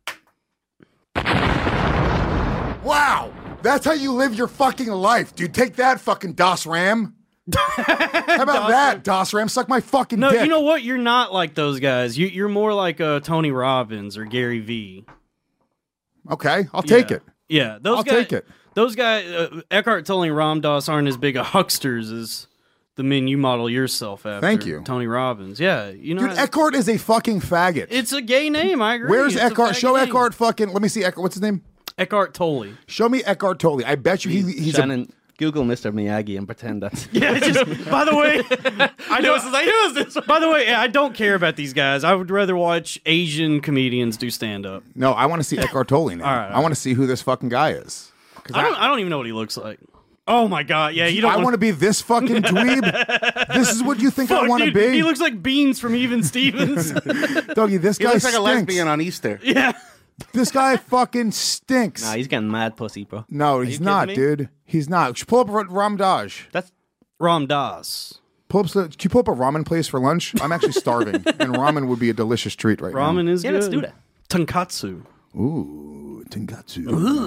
Wow. That's how you live your fucking life, dude. Take that, fucking DOS Ram. How about that, DOS Ram? Suck my fucking No, dick. you know what? You're not like those guys. You, you're more like uh, Tony Robbins or Gary Vee. Okay, I'll take Yeah. it. Yeah, those I'll guys, take it. Those guys, uh, Eckhart Tolle and Ram Dass aren't as big of hucksters as the men you model yourself after. Thank you. Tony Robbins. Yeah, you know, Dude, Eckhart is a fucking faggot. it's a gay name. I agree. Where's It's a Eckhart? faggot Show name. Eckhart fucking. Let me see Eckhart. What's his name? Eckhart Tolle. Show me Eckhart Tolle. I bet you he, he's a. Shannon, Google Mister Miyagi and pretend that's. Yeah, it's just. By the way, I know I use this. By the way, yeah, I don't care about these guys. I would rather watch Asian comedians do stand up. No, I want to see Eckhart Tolle now. All right, all I want to see who this fucking guy is. I don't. I don't even know what he looks like. Oh my god! Yeah, you don't. I want to be this fucking dweeb. This is what you think Fuck, I want to dude, be. He looks like Beans from Even Stevens. Doggy, Dougie, this He guy looks like a stinks. lesbian on Easter. Yeah. This guy fucking stinks. Nah, he's getting mad pussy, bro. No, Are he's you not, kidding me? dude. He's not. Pull up Ram Daj. That's Ram Das. Pull up. Can you pull up a ramen place for lunch? I'm actually starving, and ramen would be a delicious treat right now. Ramen is yeah. good. Let's do that. Tonkatsu. Ooh, Tengatsu.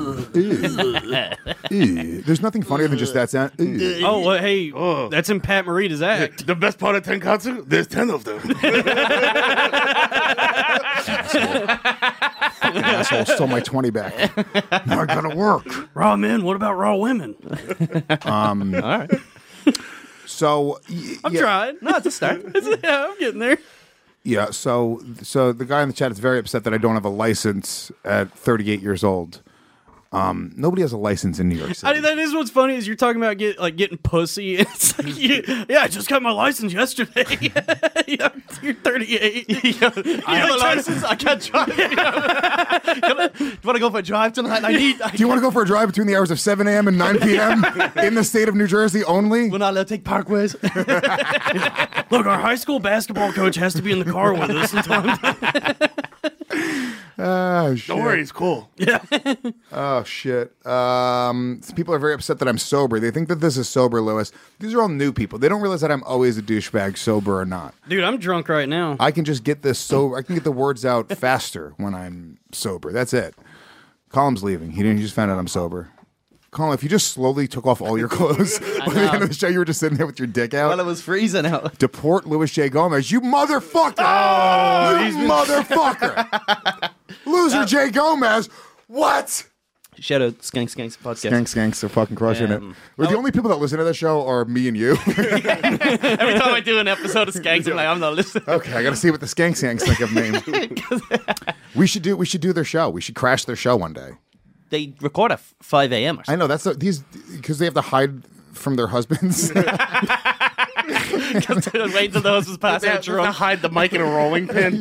Ew. Ew. There's nothing funnier than just that sound. Ew. Oh, well, hey, Oh. that's in Pat Morita's act. The best part of Tenkatsu? There's ten of them. Asshole stole my twenty back. Now I gotta work. Raw men, what about raw women? Um, All right. So y- I'm yeah, trying. No, it's a start. Yeah, I'm getting there. yeah. So so the guy in the chat is very upset that I don't have a license at thirty-eight years old. Um, nobody has a license in New York City. I mean, that is what's funny is you're talking about get like getting pussy. And it's like, you, yeah, I just got my license yesterday. Yeah, you're thirty-eight. You have a license? I can't drive. Do you want to go for a drive tonight? I need. I Do you want to go for a drive between the hours of seven a.m. and nine p.m. in the state of New Jersey only? We're not allowed to take parkways. Look, our high school basketball coach has to be in the car with us sometimes. Oh, shit. Don't worry, it's cool. Yeah. Oh, shit. Um, some people are very upset that I'm sober. They think that this is sober, Lewis. These are all new people. They don't realize that I'm always a douchebag, sober or not. Dude, I'm drunk right now. I can just get this sober. I can get the words out faster when I'm sober. That's it. Colum's leaving. He didn't. He just found out I'm sober. Colin, if you just slowly took off all your clothes by the end of the show, you were just sitting there with your dick out. Well, it was freezing out. Deport Louis J. Gomez. You motherfucker! Oh, you motherfucker! Loser J. Gomez. What? Shout out Skank Skanks podcast. Skank Skanks are fucking crushing Um, it. Well, the only people that listen to that show are me and you. Every time I do an episode of Skanks, I'm like, I'm not listening. Okay, I got to see what the Skank Skanks think of me. we should do. We should do their show. We should crash their show one day. They record at five a.m. or I know that's a, these because they have to hide from their husbands. Wait until the husband's passed They have out to drunk. hide the mic in a rolling pin.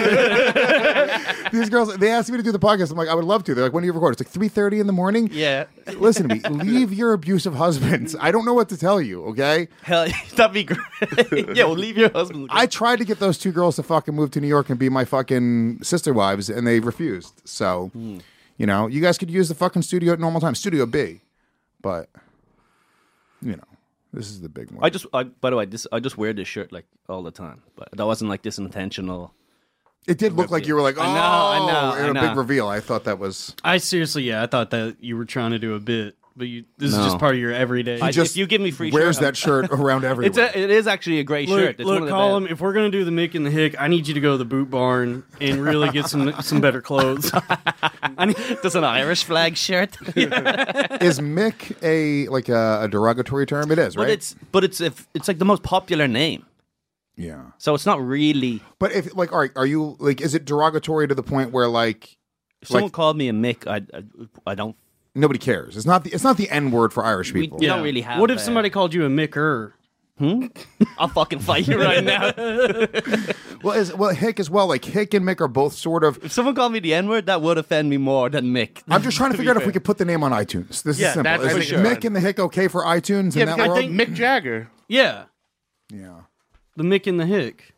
These girls, they asked me to do the podcast. I'm like, I would love to. They're like, when do you record? It's like three thirty in the morning. Yeah. Listen to me. Leave your abusive husbands. I don't know what to tell you. Okay. Hell, that'd be great. Yeah, well, leave your husband. I tried to get those two girls to fucking move to New York and be my fucking sister wives, and they refused. So, Hmm. you know, you guys could use the fucking studio at normal time, Studio B, but you know, this is the big one. I just, I, by the way, this I just wear this shirt like all the time, but that wasn't like this intentional. It did look like you were like, oh, I know, I know, in I a big know. reveal. I thought that was. I seriously, yeah, I thought that you were trying to do a bit, but you, this No. is just part of your everyday. I, just if you give me free, wears shirt, that shirt around everywhere. It's a, it is actually a great Look, shirt. It's one look, of the Colin, best. if we're gonna do the Mick and the Hick, I need you to go to the boot barn and really get some some better clothes. I need That's an Irish flag shirt. Is Mick a like a, a derogatory term? It is, right? But it's but it's if it's like the most popular name, yeah. so it's not really. But if like, all right, are you like, is it derogatory to the point where like, If someone like called me a Mick, I I, I don't. nobody cares? It's not the it's not the N word for Irish We, people. we don't really have. What if uh, somebody called you a Micker? Hmm? I'll fucking fight you right now. Well, is well Hick as well. Like Hick and Mick are both sort of. If someone called me the N word, that would offend me more than Mick. I'm just trying to be figure out if fair. we could put the name on iTunes. This Yeah, is simple. that's Is for like sure. Mick and the Hick okay for iTunes Yeah, in that because world? I think Mick Jagger. Yeah, Yeah. the Mick and the Hick.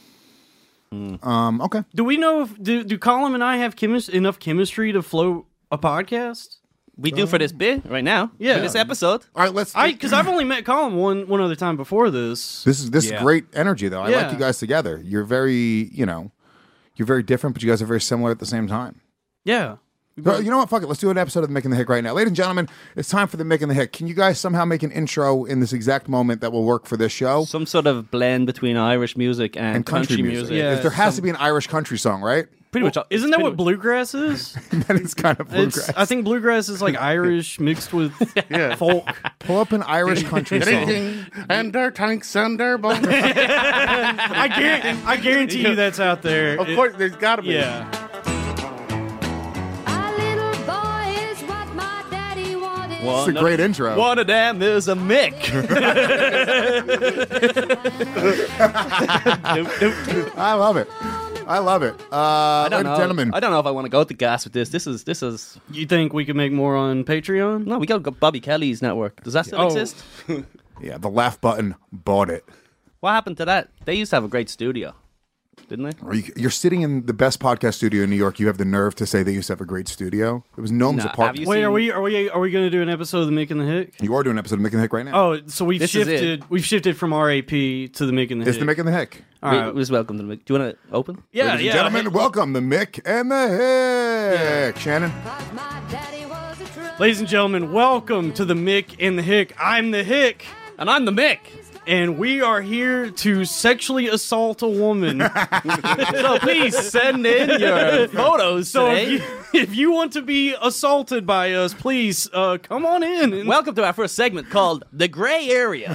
Um. Okay. Do we know if do, do Colin and I have chemis- enough chemistry to float a podcast? We do for this bit right now. Yeah. For this episode. All right. Let's. I because I've only met Colin one one other time before this. This is this Yeah. is great energy though. I like Yeah. you guys together. You're very, you know, you're very different, but you guys are very similar at the same time. Yeah. So, you know what? Fuck it. Let's do an episode of the Mick and the Hick right now. Ladies and gentlemen, it's time for the Mick and the Hick. Can you guys somehow make an intro in this exact moment that will work for this show? Some sort of blend between Irish music and, And country, music. Yeah, If there has some- to be an Irish country song, right? Pretty much. Isn't that what bluegrass is? That is kind of It's, bluegrass. I think bluegrass is like Irish mixed with Yeah. folk. Pull up an Irish country song. And our tanks and our bones. I guarantee, I guarantee you that's out there. Of It- course, there's got to be. yeah. It's a great intro. One of them is a Mick. I love it. I love it. Uh, I don't ladies know. and gentlemen. I don't know if I want to go to gas with this. This is this is. You think we could make more on Patreon? No, we got Bobby Kelly's network. Does that still Oh. exist? Yeah, the laugh button bought it. What happened to that? They used to have a great studio. didn't they? Are you, you're sitting in the best podcast studio in New York. You have the nerve to say they used to have a great studio. It was Gnome's Nah, apartment. have you Wait, seen- are we are we are we going to do an episode of the Mick and the Hick? You are doing an episode of Mick and the Hick right now. Oh, so we've This is it. shifted. We've shifted from R A P to the Mick and the It's Hick. the Mick and the Hick. All We- right. we just welcome to the Mick. Do you want to open? Yeah, Ladies and yeah. gentlemen, welcome the Mick and the Hick. Shannon. Ladies and gentlemen, welcome to the Mick and the Hick. I'm the Hick. And I'm the Mick. And we are here to sexually assault a woman. So please send in your photos So today. if you, if you want to be assaulted by us, please uh, come on in. And Welcome to our first segment called The Gray Area.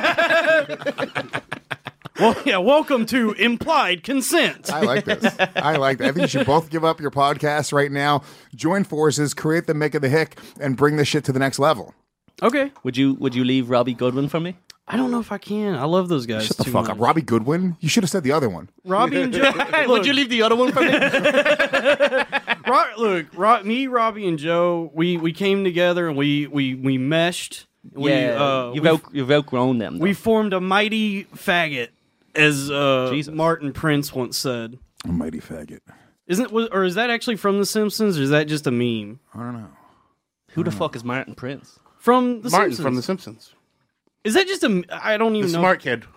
well, yeah, welcome to implied consent. I like this. I like that. I think you should both give up your podcasts right now, join forces, create the Mick and the Hick, and bring this shit to the next level. Okay. Would you Would you leave Robbie Goodwin for me? I don't know if I can. I love those guys. Shut the too fuck much. up. Robbie Goodwin? You should have said the other one. Robbie and Joe. Would you leave the other one for me? Ro- look, Ro- me, Robbie, and Joe, we, we came together and we we, we meshed. We, yeah, uh, you've, we, out, you've outgrown them. though. we formed a mighty faggot, as uh, Jesus. Martin Prince once said. A mighty faggot. Isn't was, or is that actually from The Simpsons, or is that just a meme I don't know. Who the fuck is Martin Prince? from The Martin Simpsons? from The Simpsons. Is that just a? I don't The even know. smart kid.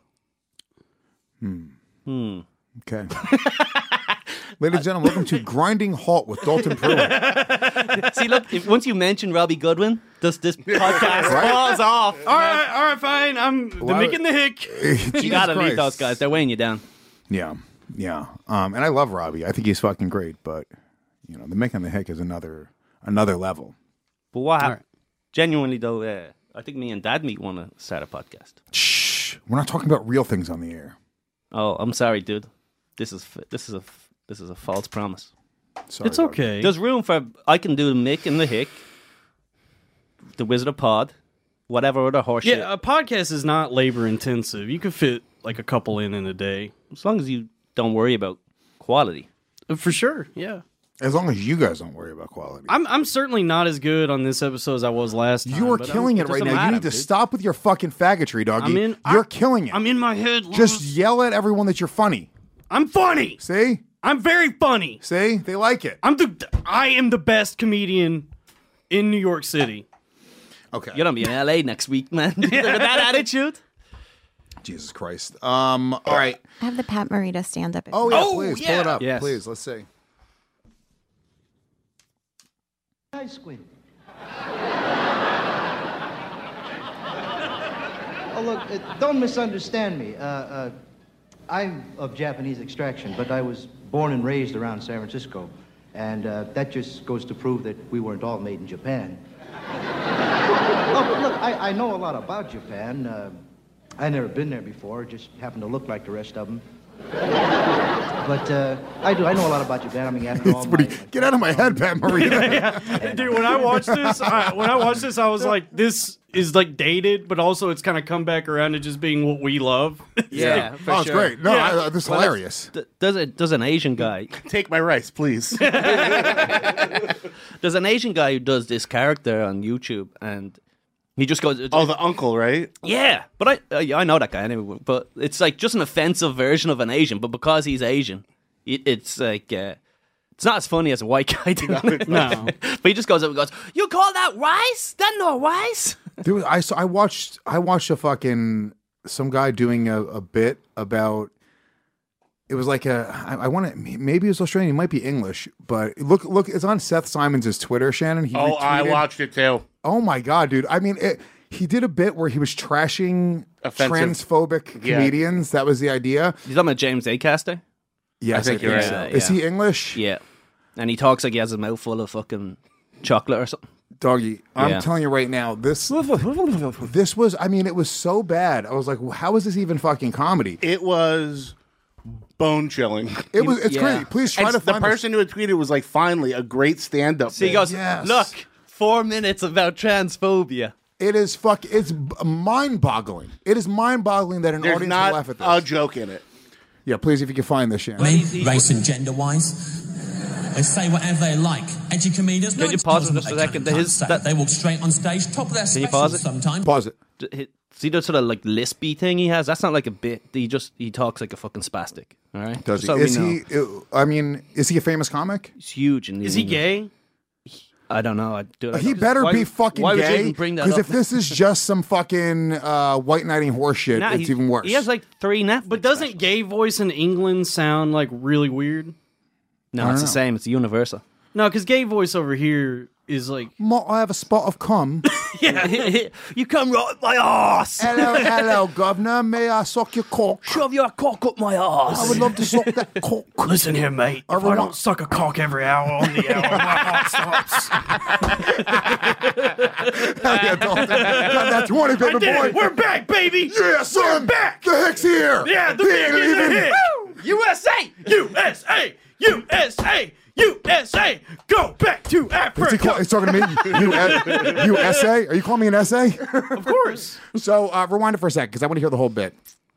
Hmm. Okay. Ladies and gentlemen, welcome to Grinding Halt with Dalton Pruitt. See, look, if, once you mention Robbie Goodwin, does this podcast Right? falls off. All right, all right, fine. I'm the Why Mick and the Hick. You gotta leave those guys. They're weighing you down. Yeah, yeah. Um, and I love Robbie. I think he's fucking great, but you know, the Mick and the Hick is another another level. But what? All right. Genuinely though, uh, I think me and Dad Meat want to start a podcast. Shh. We're not talking about real things on the air. Oh, I'm sorry, dude. This is f- this is a f- this is a false promise. Sorry, It's Robbie. okay. There's room for I can do the Mick and the Hick, the Wizard of Pod, whatever other horseshit. Yeah, a podcast is not labor intensive. You could fit like a couple in in a day, As long as you don't worry about quality. Uh, for sure. Yeah, As long as you guys don't worry about quality. I'm I'm certainly not as good on this episode as I was last time. You are but killing I'm- it right doesn't now. matter, You need to dude. stop with your fucking faggotry, doggy. I'm in- You're I- killing it. I'm in my head. Just Louis. yell at everyone that you're funny. I'm funny. See? I'm very funny. See? They like it. I'm the I am the best comedian in New York City. Okay. You're gonna be in L A next week, man. With that attitude. Jesus Christ. Um. All right. I have the Pat Morita stand up. Oh yeah. Oh, please yeah. pull it up. Yes. Please. Let's see. Eye squint. Oh, look, uh, don't misunderstand me. Uh, uh, I'm of Japanese extraction, but I was born and raised around San Francisco. And uh, that just goes to prove that we weren't all made in Japan. Oh, but look, I, I know a lot about Japan. Uh, I've never been there before, just happen to look like the rest of them. But uh, I do. I know a lot about Japan. I mean, after all, What do my, you- get out of my head, Pat Morita. Dude, when I watched this, I, when I watched this, I was like, this is like dated, but also it's kind of come back around to just being what we love. Yeah, for Oh, it's sure. great. No, Yeah. I, this is Well, hilarious. Th- Does a does an Asian guy? Take my rice, please. There's an Asian guy who does this character on YouTube, and he just goes, Oh, the uncle, right? yeah. But I uh, I know that guy anyway. But it's like just an offensive version of an Asian. But because he's Asian, it, it's like uh, it's not as funny as a white guy doing it. No. But he just goes up and goes, "You call that rice? That's not rice." Dude, I saw, I watched I watched a fucking some guy doing a, a bit about it was like a I, I want to maybe it was Australian, it might be English, but look look it's on Seth Simons' Twitter, Shannon. He Oh, I retweeted- watched it too. Oh my god, dude! I mean, it, he did a bit where he was trashing Offensive. transphobic Yeah. comedians. That was the idea. He's talking about James Acaster. Yes, I think you're so. right. Is Yeah. he English? Yeah, and he talks like he has a mouthful of fucking chocolate or something. Doggy, I'm Yeah. telling you right now, this this was. I mean, it was so bad. I was like, well, how is this even fucking comedy? It was bone chilling. It was. It's Yeah. great. Please try And to the find this. person who had tweeted was like, finally, a great stand-up. So he bit. goes, Yes. "Look, four minutes about transphobia." It is fuck. It's mind-boggling. It is mind-boggling that an There's audience not will laugh at this. a joke in it. Yeah, please, if you can find this, Shannon. race and gender wise. They say whatever they like. Edgy comedians. Can you pause it just for a second? His- They, that- they walk straight on stage, top of their Can you specials pause it? sometimes. Pause it. D- hit- see the sort of like lispy thing he has. That's not like a bit. He just he talks like a fucking spastic. All right. Does he? So we Is know. he? I mean, is he a famous comic? He's huge. In the Is he English. gay? I don't know. I do. He better why, be fucking why would you gay. even bring that Because up? if this is just some fucking uh, white knighting horse shit, Nah, it's he- even worse. He has like three Netflix. But doesn't gay voice in England sound like really weird? No, I it's don't the same. It's universal. No, because gay voice over here is like. Ma, I have a spot of cum. Yeah, you come right up my ass. Hello, hello, governor. May I suck your cock? Shove your cock up my ass. I would love to suck that cock. Listen here, mate. If I don't suck a cock every hour on the hour, my heart stops. Hell yeah, Dalton. Got that twenty, baby I did boy. it. We're back, baby. Yeah, son. We're back. The Hick's here. Yeah, the He big ain't is the leaving. hit. U S A, U S A, U S A, U S A. Go back to Is he Africa. call, he's talking to me. You, uh, you essay? Are you calling me an essay? Of course. So uh, rewind it for a second because I want to hear the whole bit.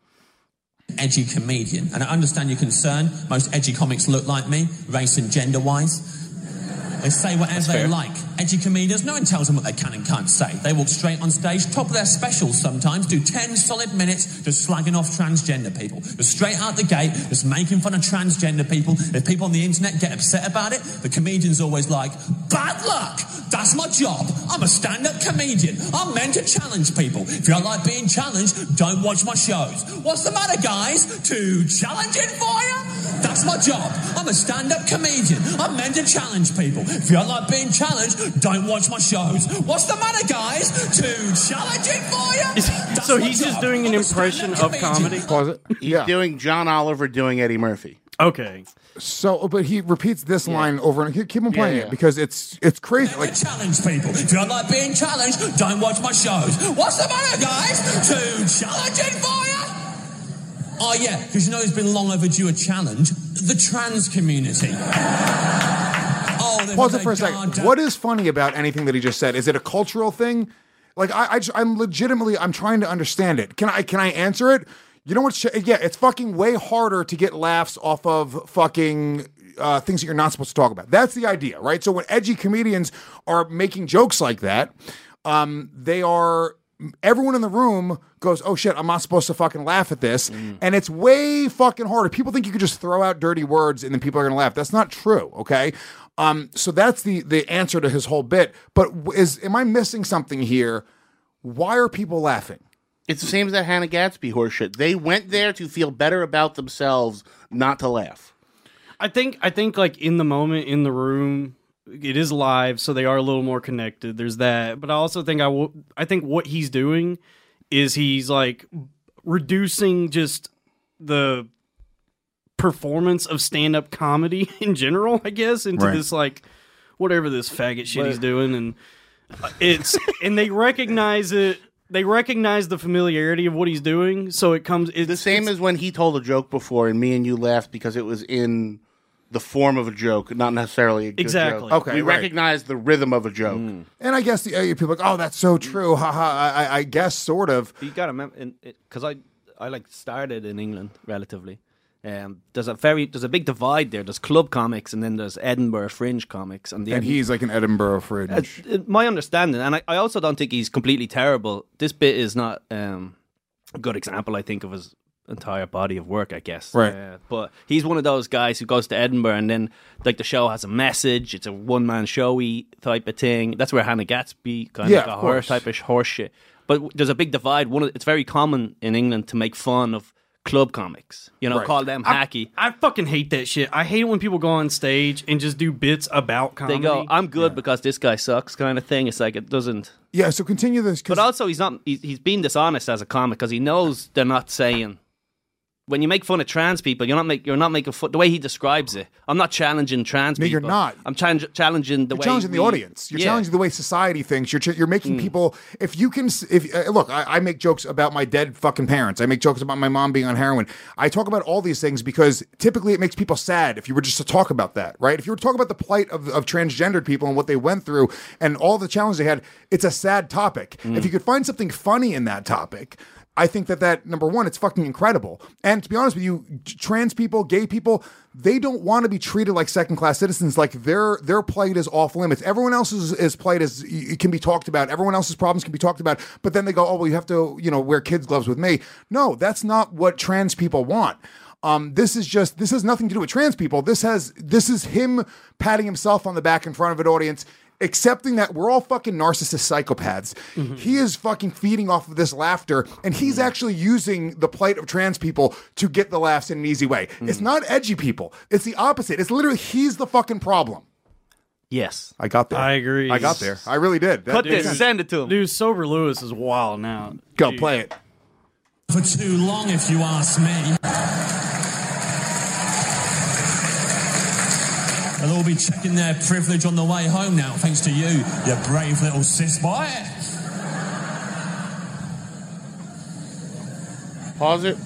Edgy comedian. And I understand your concern. Most edgy comics look like me, race and gender-wise. They say whatever they like. Edgy comedians, no one tells them what they can and can't say. They walk straight on stage, top of their specials sometimes, do ten solid minutes just slagging off transgender people. Just straight out the gate, just making fun of transgender people. If people on the internet get upset about it, the comedian's always like, bad luck! That's my job. I'm a stand-up comedian. I'm meant to challenge people. If you don't like being challenged, don't watch my shows. What's the matter, guys? Too challenging for you? That's my job. I'm a stand-up comedian. I'm meant to challenge people. If you don't like being challenged, don't watch my shows. What's the matter, guys? Too challenging for you? That's So my he's just job. doing an I'm a impression stand-up of comedian. comedy? Pause it. He's Yeah. doing John Oliver doing Eddie Murphy. Okay. So, but he repeats this line over and keep on playing Yeah, yeah. it because it's it's crazy. Like, Like, challenge people. If you don't like being challenged, don't watch my shows. What's the matter, guys? Too challenging for you? Oh, yeah, because you know it's been long overdue a challenge. The trans community. Oh, they've pause had it for a their second. guard What is funny about anything that he just said? Is it a cultural thing? Like, I, I just, I'm legitimately, I'm trying to understand it. Can I, can I answer it? You know what? sh- Yeah, it's fucking way harder to get laughs off of fucking uh, things that you're not supposed to talk about. That's the idea, right? So when edgy comedians are making jokes like that, um, they are. Everyone in the room goes, oh shit, I'm not supposed to fucking laugh at this. And it's way fucking harder. People think you could just throw out dirty words and then people are going to laugh. That's not true, okay? Um, so that's the the answer to his whole bit. But is am I missing something here? Why are people laughing? It's the same as that Hannah Gadsby horseshit. They went there to feel better about themselves, not to laugh. I think I think like in the moment in the room, it is live, so they are a little more connected. There's that, but I also think I w- I think what he's doing is he's like reducing just the performance of stand-up comedy in general, I guess, into Right. this like whatever this faggot shit But- he's doing, and it's and they recognize it. They recognize the familiarity of what he's doing, so it comes. It's The same as when he told a joke before and me and you laughed because it was in the form of a joke, not necessarily a good Exactly. joke. Okay, we right. recognize the rhythm of a joke. And I guess the, uh, people are like, oh, that's so true. Ha ha. I, I- I guess sort of. You got to remember, because I, I like started in England relatively. Um, there's a very there's a big divide there. There's club comics and then there's Edinburgh fringe comics, and the And he's like an Edinburgh Uh, fringe. uh, my understanding, and I, I also don't think he's completely terrible. This bit is not um, a good example, I think, of his entire body of work, I guess. Right. Uh, but he's one of those guys who goes to Edinburgh and then, like, the show has a message. It's a one-man showy type of thing. That's where Hannah Gadsby kind Yeah, of got of her course. type of horse shit. But w- there's a big divide. One, of, it's very common in England to make fun of club comics. You know, Right. call them I- hacky. I fucking hate that shit. I hate it when people go on stage and just do bits about comedy. They go, I'm good because this guy sucks kind of thing. It's like, it doesn't... Yeah, so continue this. 'cause- But also, he's not. He's, he's being dishonest as a comic because he knows they're not saying. When you make fun of trans people, you're not make you're not making fun. The way he describes it, I'm not challenging trans No, people. you're not. I'm challenge, challenging the You're way challenging the we- audience. You're Yeah. challenging the way society thinks. You're ch- you're Mm. making people. If you can, s- if uh, look, I, I make jokes about my dead fucking parents. I make jokes about my mom being on heroin. I talk about all these things because typically it makes people sad. If you were just to talk about that, right? If you were to talk about the plight of, of transgendered people and what they went through and all the challenges they had, it's a sad topic. Mm. If you could find something funny in that topic, I think that that, number one, it's fucking incredible. And to be honest with you, trans people, gay people, they don't want to be treated like second-class citizens, like their their plight is off limits. Everyone else's is plight is it can be talked about. Everyone else's problems can be talked about. But then they go, oh, well, you have to, you know, wear kids' gloves with me. No, that's not what trans people want. Um, this is just, this has nothing to do with trans people. This has, this is him patting himself on the back in front of an audience, accepting that we're all fucking narcissist psychopaths. Mm-hmm. He is fucking feeding off of this laughter, and he's mm-hmm. actually using the plight of trans people to get the laughs in an easy way. Mm-hmm. It's not edgy people. It's the opposite. It's literally, he's the fucking problem. Yes. I got there. I agree. I got there. I really did. Put this, sense. Send it to him. Dude, Sober Lewis is wild now. Go, Jeez. Play it. For too long, if you ask me. They'll all be checking their privilege on the way home now, thanks to you, you brave little cis boy. Pause it.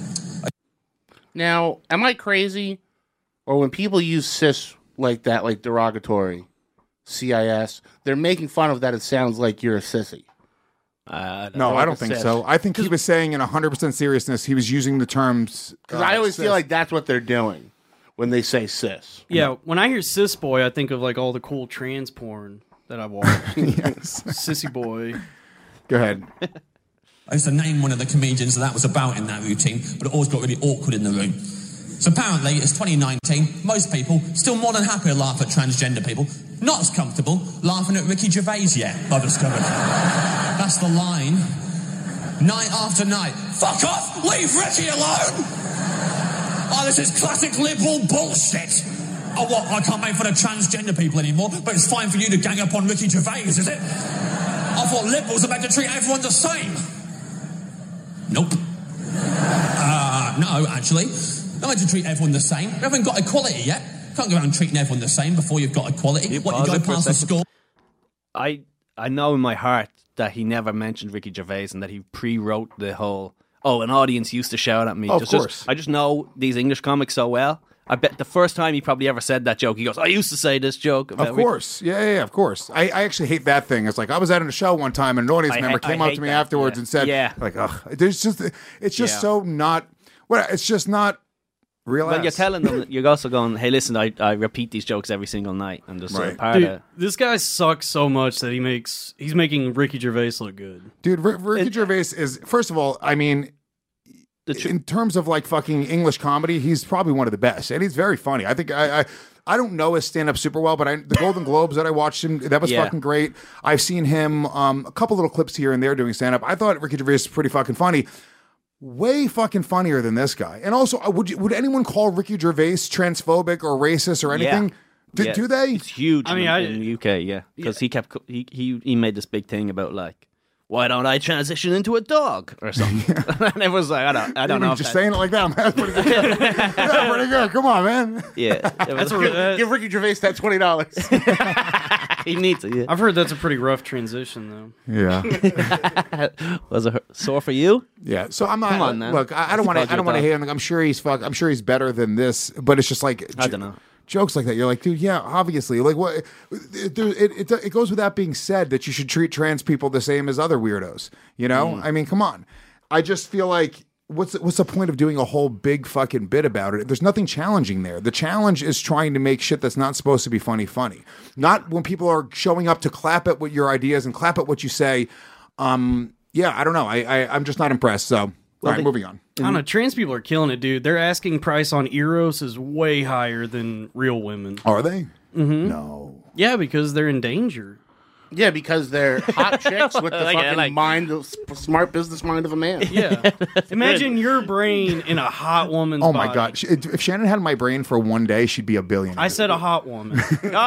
Now, am I crazy? Or when people use cis like that, like derogatory, C I S, they're making fun of that, it sounds like you're a sissy. Uh, no, I don't think cis. so. I think he was saying in one hundred percent seriousness, he was using the terms... Because uh, I always cis. feel like that's what they're doing when they say cis. Yeah, when I hear cis boy, I think of like all the cool trans porn that I've watched. Yes. Sissy boy. Go ahead. I used to name one of the comedians that that was about in that routine, but it always got really awkward in the room. So apparently, it's twenty nineteen, most people still more than happy to laugh at transgender people. Not as comfortable laughing at Ricky Gervais yet, I've discovered. That's the line. Night after night. Fuck off! Leave Ricky alone! Oh, this is classic liberal bullshit. Oh, what? I can't make fun of transgender people anymore, but it's fine for you to gang up on Ricky Gervais, is it? I thought liberals are meant to treat everyone the same. Nope. Uh, no, actually. They're meant to treat everyone the same. We haven't got equality yet. Can't go around treating everyone the same before you've got equality. You what, you go past the school? I, I know in my heart that he never mentioned Ricky Gervais and that he pre-wrote the whole... Oh, an audience used to shout at me. Oh, of just, course. Just, I just know these English comics so well. I bet the first time he probably ever said that joke, he goes, I used to say this joke. About Of course. Yeah, yeah, yeah, of course. I, I actually hate that thing. It's like I was at a show one time and an audience I member ha- came I up to me hate that, afterwards yeah. and said, Yeah. like, ugh, there's just, it's just Yeah. so not, well, it's just not real. Well, ass. you're telling them, that you're also going, hey, listen, I, I repeat these jokes every single night. I'm just sort of Right. part Dude, of this guy sucks so much that he makes he's making Ricky Gervais look good. Dude, R- Ricky Gervais is, first of all, I mean, in terms of like fucking English comedy, he's probably one of the best, and he's very funny. I think I, I, I don't know his stand up super well, but I, the Golden Globes that I watched him, that was Yeah. fucking great. I've seen him um, a couple little clips here and there doing stand up. I thought Ricky Gervais was pretty fucking funny. Way fucking funnier than this guy. And also, uh, would you, would anyone call Ricky Gervais transphobic or racist or anything? Do, Yeah. do they? It's huge I mean, in, I- in the U K, yeah. Because he kept, co- he, he, he made this big thing about like, why don't I transition into a dog or something? And it was like, I don't, I don't Even know. if just that- saying it like that. That's pretty good. Yeah, pretty good. Come on, man. Yeah. It was- That's a, Give Ricky Gervais that twenty dollars. he needs it, yeah. I've heard that's a pretty rough transition though. Yeah. Was it sore for you? Yeah, so I'm not. Come on, man. Look, I, I don't want to. I don't want to hate him. I'm sure he's fuck. I'm sure he's better than this. But it's just like I don't know. jokes like that. You're like, dude, yeah, obviously. Like what? It, there- it, it, it goes without being said that you should treat trans people the same as other weirdos. You know? Mm. I mean, come on. I just feel like. What's the, what's the point of doing a whole big fucking bit about it? There's nothing challenging there. The challenge is trying to make shit that's not supposed to be funny funny. Not when people are showing up to clap at what your ideas and clap at what you say. Um, yeah, I don't know. I, I I'm just not impressed. So, all right, they- moving on. I don't know. Trans people are killing it, dude. Their asking price on Eros is way higher than real women. Are they? Mm-hmm. No. Yeah, because they're in danger. Yeah, because they're hot chicks with the Like, fucking like- mind, of, smart business mind of a man. Yeah. Imagine your brain in a hot woman's Oh my body. god! Sh- If Shannon had my brain for one day, she'd be a billionaire. I said a hot woman.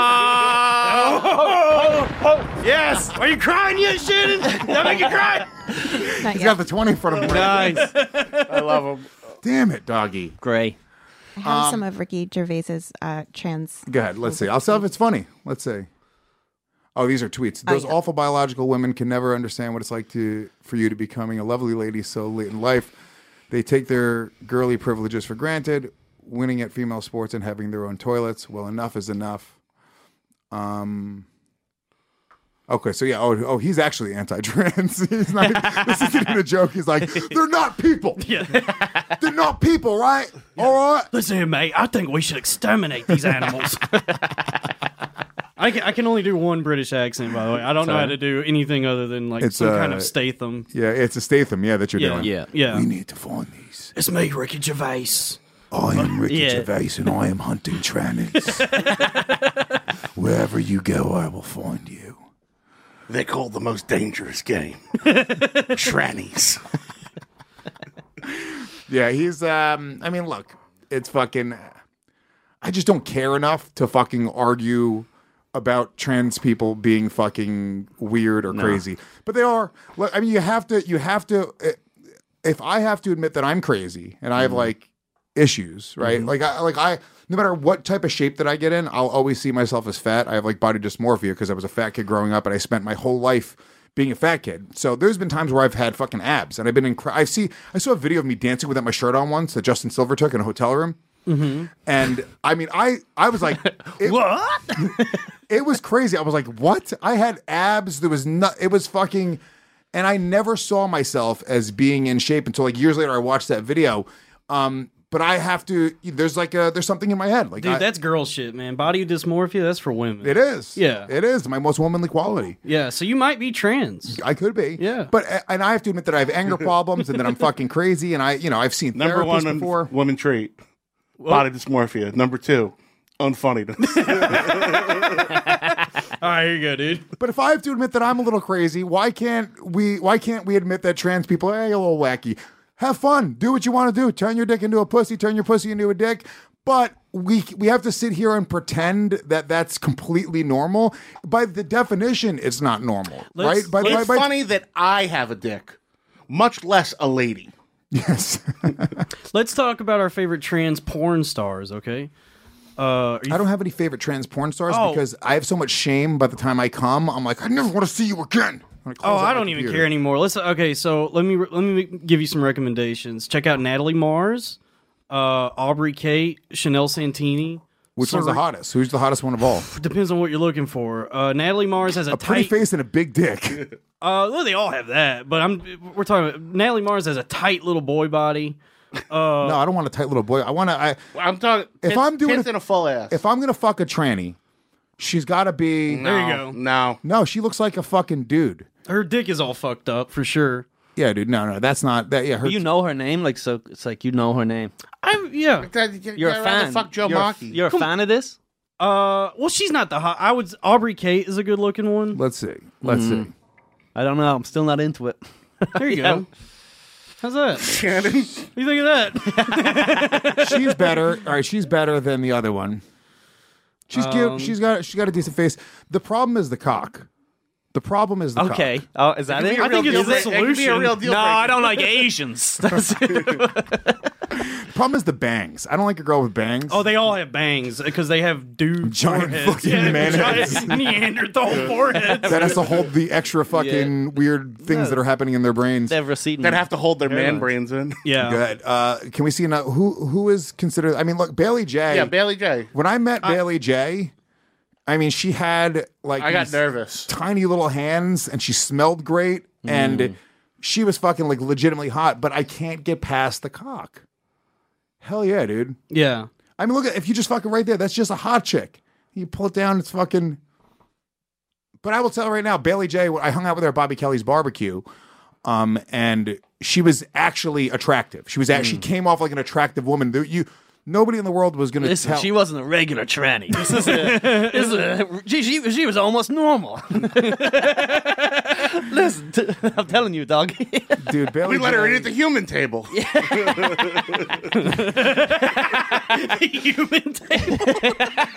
oh, yes. Are you crying yet, Shannon? Did that make you cry? He's got the twenty in front of him. Nice. I love him. Damn it, doggy. Gray. I have Um, some of Ricky Gervais's uh, trans. Go ahead. Let's see. I'll see if it's funny. Let's see. Oh, these are tweets. Oh, Those yeah. awful biological women can never understand what it's like to for you to becoming a lovely lady so late in life. They take their girly privileges for granted, winning at female sports and having their own toilets. Well, enough is enough. Um. Okay, so yeah, oh, oh, he's actually anti-trans. He's not. This isn't even a joke. He's like, they're not people. Yeah. They're not people, right? All right. Listen here, mate. I think we should exterminate these animals. I can, I can only do one British accent, by the way. I don't know Sorry. how to do anything other than like It's, some uh, kind of Statham. Yeah, it's a Statham. Yeah, that you're Yeah, doing. yeah, yeah. We need to find these. It's me, Ricky Gervais. I am Ricky Yeah. Gervais, and I am hunting trannies. Wherever you go, I will find you. They call the most dangerous game trannies. Yeah, he's. Um, I mean, look, it's fucking. I just don't care enough to fucking argue about trans people being fucking weird or No. crazy, but they are. Look, I mean, you have to. You have to. If I have to admit that I'm crazy and I have like issues, right? Mhm. Like, I like I. No matter what type of shape that I get in, I'll always see myself as fat. I have like body dysmorphia because I was a fat kid growing up, and I spent my whole life being a fat kid. So there's been times where I've had fucking abs, and I've been in. I see. I saw a video of me dancing without my shirt on once that Justin Silver took in a hotel room. Mm-hmm. And I mean, I I was like, it, what? It was crazy. I was like, what? I had abs. There was not. It was fucking. And I never saw myself as being in shape until like years later. I watched that video. Um, but I have to. There's like a. There's something in my head. Like, Dude, I, that's girl shit, man. Body dysmorphia, that's for women. it is. Yeah. it is my most womanly quality. Yeah, so you might be trans. I could be. Yeah. But and I have to admit that I have anger problems and that I'm fucking crazy. And I, you know, I've seen Number therapists one before. woman trait: body dysmorphia. Number two, unfunniness. All right, here you go, dude. But if I have to admit that I'm a little crazy, why can't we? Why can't we admit that trans people are hey, a little wacky? Have fun. Do what you want to do. Turn your dick into a pussy. Turn your pussy into a dick. But we we have to sit here and pretend that that's completely normal. By the definition, it's not normal, Let's- right? By, it's by, by, funny that I have a dick, much less a lady. Yes. Let's talk about our favorite trans porn stars, okay? Uh, I don't have any favorite trans porn stars Oh. because I have so much shame by the time I come. I'm like, I never want to see you again. I'm gonna Oh, close out I my don't even computer. care anymore. Let's okay. So let me let me give you some recommendations. Check out Natalie Mars, uh, Aubrey Kate, Chanel Santini. Which one's the Sari- hottest? Who's the hottest one of all? Depends on what you're looking for. Uh, Natalie Mars has a, A pretty tight face and a big dick. Uh, well, they all have that, but I'm we're talking about Natalie Mars has a tight little boy body. Uh, no, I don't want a tight little boy. I want to. I, I'm talking. If I'm doing tits a- in a full ass. If I'm gonna fuck a tranny, she's got to be. No, There you go. No, no, she looks like a fucking dude. Her dick is all fucked up for sure. Yeah, dude. No, no, that's not that. Yeah, her. But you know her name, like so. It's like you know her name. I'm yeah. You're a fan. Fuck Joe you're, a- Maki. You're a fan of this? Uh, well, she's not the hot. I would. Aubrey Kate is a good looking one. Let's see. Let's Mm. see. I don't know. I'm still not into it. There you Yeah. go. How's that? Shannon. What do you think of that? She's better. All right, she's better than the other one. She's Um, cute. She's got. She's got a decent face. The problem is the cock. The problem is the cock. Okay. Oh, is that It it? could be a I think real it's deal the break- it could be a solution. real deal No, breaker. I don't like Asians. That's The problem is the bangs. I don't like a girl with bangs. Oh, they all have bangs because they have dude Giant foreheads. fucking yeah, man heads. giant Neanderthal foreheads. that has to hold the extra fucking weird things that are happening in their brains. They've receding. That have to hold their man Hairline. brains in. Yeah. Good. Uh, can we see now who who is considered? I mean, look, Bailey J. Yeah, Bailey J. When I met Bailey J, I mean, she had like I got these nervous. tiny little hands, and she smelled great, and she was fucking like legitimately hot. But I can't get past the cock. Hell yeah, dude. Yeah. I mean, look at if you just fucking right there. That's just a hot chick. You pull it down, it's fucking. But I will tell you right now, Bailey J. I hung out with her at Bobby Kelly's barbecue, um, and she was actually attractive. She was actually came off like an attractive woman. There- You, nobody in the world was going to Listen, tell. she wasn't a regular tranny. This is a, this is a, she, she, she was almost normal. Listen, t- I'm telling you, dog. Dude, Bailey We let her J- eat at the human table. Human table.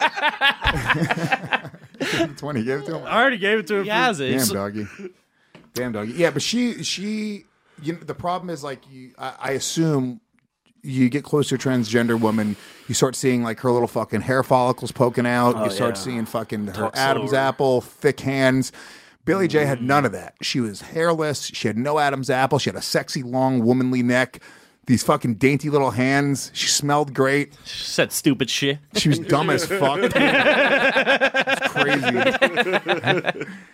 twenty. Give it to him. I already gave it to her. He has for- it. Damn doggy. Damn doggy. Yeah, but she she you know, the problem is like you I, I assume you get close to a transgender woman, you start seeing like her little fucking hair follicles poking out. Oh, you start yeah. seeing fucking her Talk Adam's slower. apple, thick hands. Billy J had none of that. She was hairless. She had no Adam's apple. She had a sexy, long, womanly neck. These fucking dainty little hands. She smelled great. She said stupid shit. She was dumb as fuck. It's crazy.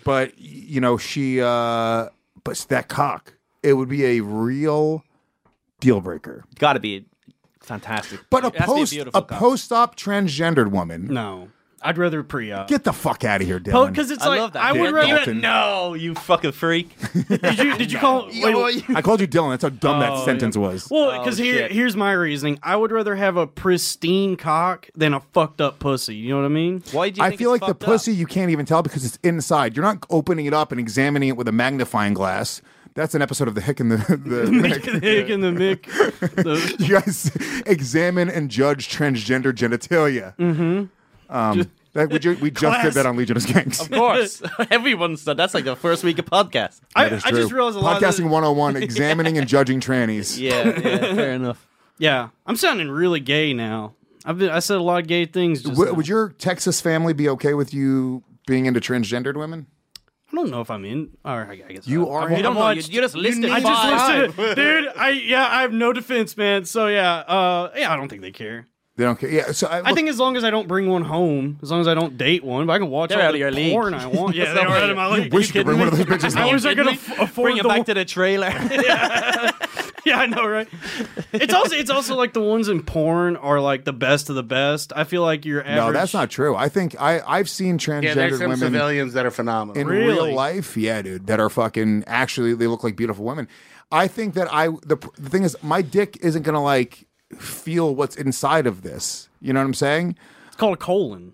but you know, she, uh, but that cock, it would be a real deal breaker. Got to be fantastic. But a It has to be post, beautiful a cock. post-op transgendered woman. No, I'd rather pre-op. Get the fuck out of here, Dylan. Because it's I like love that. I would Dylan rather. Dalton. No, you fucking freak. Did you did you call? Wait, wait. I called you Dylan. That's how dumb that Oh, sentence yeah. was. Well, because Oh, here shit. here's my reasoning. I would rather have a pristine cock than a fucked up pussy. You know what I mean? Why do you I think feel it's like the fucked up? pussy you can't even tell because it's inside. You're not opening it up and examining it with a magnifying glass. That's an episode of the Hick and the, the Mick. The Hick and the Mick. The- You guys examine and judge transgender genitalia. Mm-hmm. Um, that, we, ju- we just Class. did that on Legion of Skanks. Of course. Everyone's done. That's like the first week of podcast. I, That is I just true. realized a lot of Podcasting this- one oh one, examining and judging trannies. Yeah, yeah, fair enough. Yeah, I'm sounding really gay now. I've been, I said a lot of gay things. Just W- now. would your Texas family be okay with you being into transgendered women? I don't know if I'm in. Or I guess You I, are I've- in- You don't I've know. You, watched- you just listed I five. just listed it, dude. I yeah, I have no defense, man. So yeah, uh, yeah, I don't think they care. They don't care. Yeah, so I, I look, think as long as I don't bring one home, as long as I don't date one, but I can watch They're all out the of your league. porn I want. Yeah, It's they not are out right. of my league. wish you could bring one of those bitches I home. wish I could Kidding aff- me? afford Bring it the back one- to the trailer. Yeah, I know, right? It's also it's also like the ones in porn are like the best of the best. I feel like your average. No, that's not true. I think I, I've seen transgendered Yeah, there's some women civilians that are phenomenal. in Really? real life. Yeah, dude, that are fucking actually they look like beautiful women. I think that I the the thing is my dick isn't gonna like feel what's inside of this. You know what I'm saying? It's called a colon.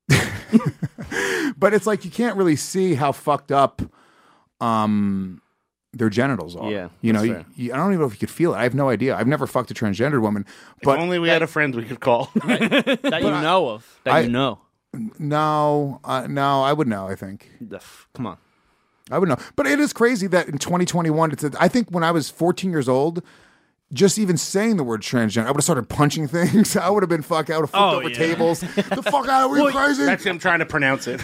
But it's like you can't really see how fucked up um their genitals are. Yeah, you know, that's you, fair. you, I don't even know if you could feel it. I have no idea. I've never fucked a transgendered woman, If but only we had a friend we could call. that you know of. That I- you know. no, uh, no, I would know. I think. The f- Come on. I would know. But it is crazy that in twenty twenty-one, it's a, I think when I was fourteen years old, just even saying the word transgender, I would have started punching things. I would have been fuck. I would have flipped Oh, over yeah. tables. The fuck out of here, crazy? That's him trying to pronounce it.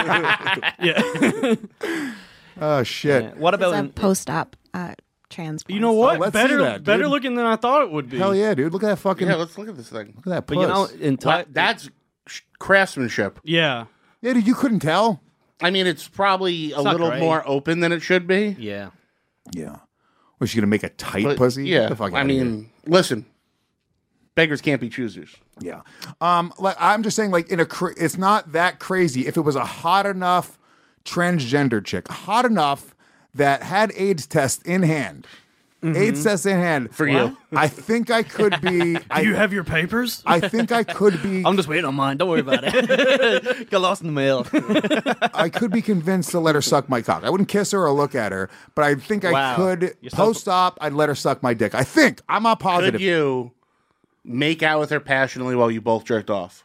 Yeah. Oh shit. Yeah. What It's about a in, post-op uh, transplant. You know what? let's see better that, better dude. looking than I thought it would be. Hell yeah, dude! Look at that fucking. Yeah, let's look at this thing. look at that. but you know, puss. in Well, Thai, that's sh- craftsmanship. Yeah. Yeah, dude, you couldn't tell. I mean, it's probably a not little great. more open than it should be. yeah. Yeah. Was she gonna make a tight But, pussy? Get yeah, the fuck I outta mean, listen, beggars can't be choosers. here. yeah. Um, like I'm just saying, like in a, cra- it's not that crazy. If it was a hot enough transgender chick, hot enough that had AIDS test in hand, AIDS test in hand For you. I think I could be. I, Do you have your papers? I think I could be. I'm just waiting on mine. Don't worry about it. Got lost in the mail. I could be convinced to let her suck my cock. I wouldn't kiss her or look at her, but I think I Wow. could You're so- post op. I'd let her suck my dick. I think I'm not positive. Could you make out with her passionately while you both jerked off?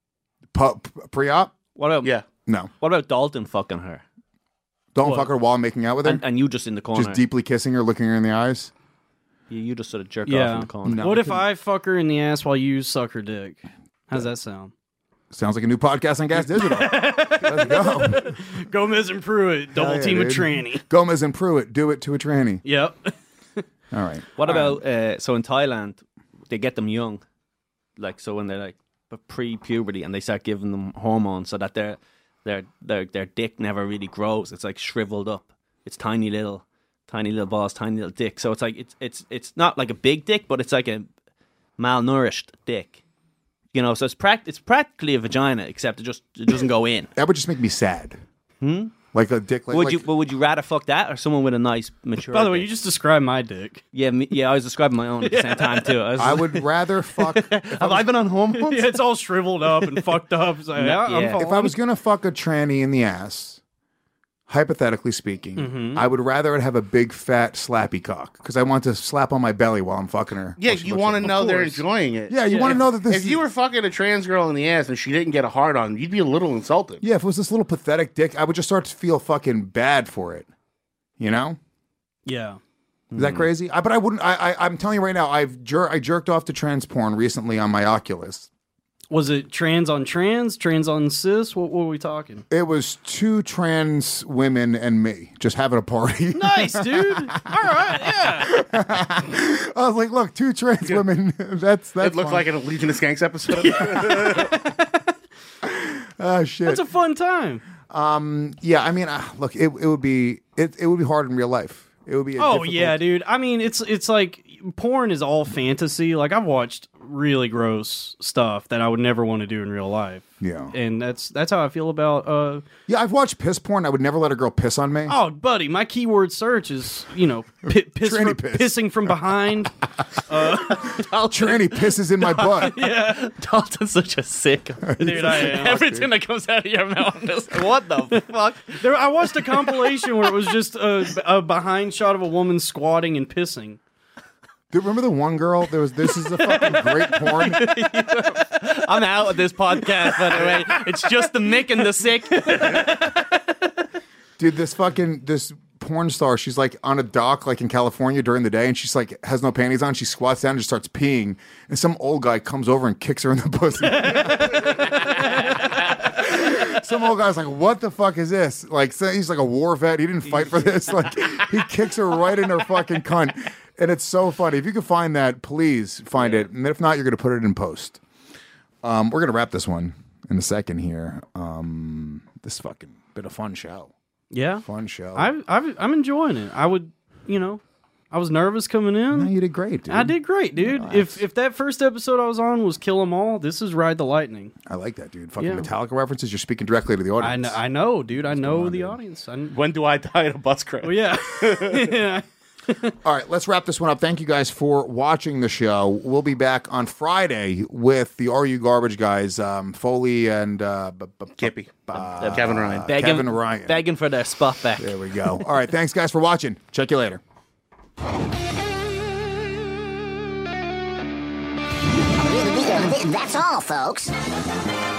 Po- p- pre-op? What about Yeah. No. What about Dalton fucking her? Don't What? fuck her while I'm making out with her. And, and you just in the corner. Just deeply kissing her, looking her in the eyes. You, you just sort of jerk off Yeah. in the corner. No. What if I fuck her in the ass while you suck her dick? How's that sound? Sounds like a new podcast on Gas Digital. Let's go. Gomez and Pruitt, double Hell yeah, team a dude. tranny. Gomez and Pruitt, do it to a tranny. Yep. All right. What about uh, so in Thailand they get them young, like so when they're like pre-puberty and they start giving them hormones so that their their their their dick never really grows. It's like shriveled up. It's tiny little, tiny little balls, tiny little dick. So it's like it's it's it's not like a big dick, but it's like a malnourished dick. You know, so it's pract- it's practically a vagina, except it just it doesn't go in. That would just make me sad. Hmm? Like a dick. Like, would like, you? But would you rather fuck that or someone with a nice mature? By the way, dick? you just described my dick. yeah, me, yeah. I was describing my own at the same time too. I, was, I would rather fuck. If I, Have was, I been on hormones? Yeah, it's all shriveled up and fucked up. It's like, yeah, I'm Yeah. following. if I was gonna fuck a tranny in the ass, hypothetically speaking, Mm-hmm. I would rather it have a big fat slappy cock because I want to slap on my belly while I'm fucking her. Yeah, while she you looks want to at me. know they're course. enjoying it. Yeah, you want to know that this. If you were fucking a trans girl in the ass and she didn't get a hard on, you'd be a little insulted. Yeah, if it was this little pathetic dick, I would just start to feel fucking bad for it. You know? yeah. Is that crazy? I, but I wouldn't. I, I, I'm telling you right now. I've jer- I jerked off to trans porn recently on my Oculus. Was it trans on trans, trans on cis? What, what were we talking? It was two trans women and me just having a party. Nice, dude. All right, yeah. I was like, look, two trans women. That's that's. It looked fun. like an Legion of Skanks episode. Oh shit. That's a fun time. Um, yeah, I mean, uh, look, it, it would be it, it would be hard in real life. It would be. A oh difficult... yeah, dude. I mean, it's it's like porn is all fantasy. Like I've watched really gross stuff that I would never want to do in real life. Yeah, and that's that's how I feel about. Uh, yeah, I've watched piss porn. I would never let a girl piss on me. Oh, buddy, my keyword search is you know pi- piss from, piss. pissing from behind. uh, Tranny pisses in my butt. Yeah, Dalton's such a sick dude. I am. Everything that comes out of your mouth is what the fuck. There, I watched a compilation where it was just a, a behind shot of a woman squatting and pissing. Dude, remember the one girl? There was this is a fucking great porn. I'm out of this podcast, by the way. It's just the Mick and the sick. Dude, this fucking this porn star, she's like on a dock like in California during the day, and she's like has no panties on. She squats down and just starts peeing, and some old guy comes over and kicks her in the pussy. Some old guy's like, "What the fuck is this?" Like, so he's like a war vet. He didn't fight for this. Like, he kicks her right in her fucking cunt. And it's so funny. If you can find that, please find it. And if not, you're going to put it in post. Um, we're going to wrap this one in a second here. Um, this fucking been a fun show. Yeah. Fun show. I've, I've, I'm enjoying it. I would, you know, I was nervous coming in. No, you did great, dude. I did great, dude. Nice. If if that first episode I was on was Kill 'Em All, this is Ride the Lightning. I like that, dude. Fucking Yeah. Metallica references. You're speaking directly to the audience. I know, I know dude. I know the audience. I, when do I die in a bus crash? well, yeah. yeah. All right, let's wrap this one up. Thank you guys for watching the show. We'll be back on Friday with the Are You Garbage guys, um, Foley and uh, b- b- Kippy, uh, Kevin Ryan, begging, Kevin Ryan, begging for their spot back. There we go. All right, thanks guys for watching. Check you later. That's all, folks.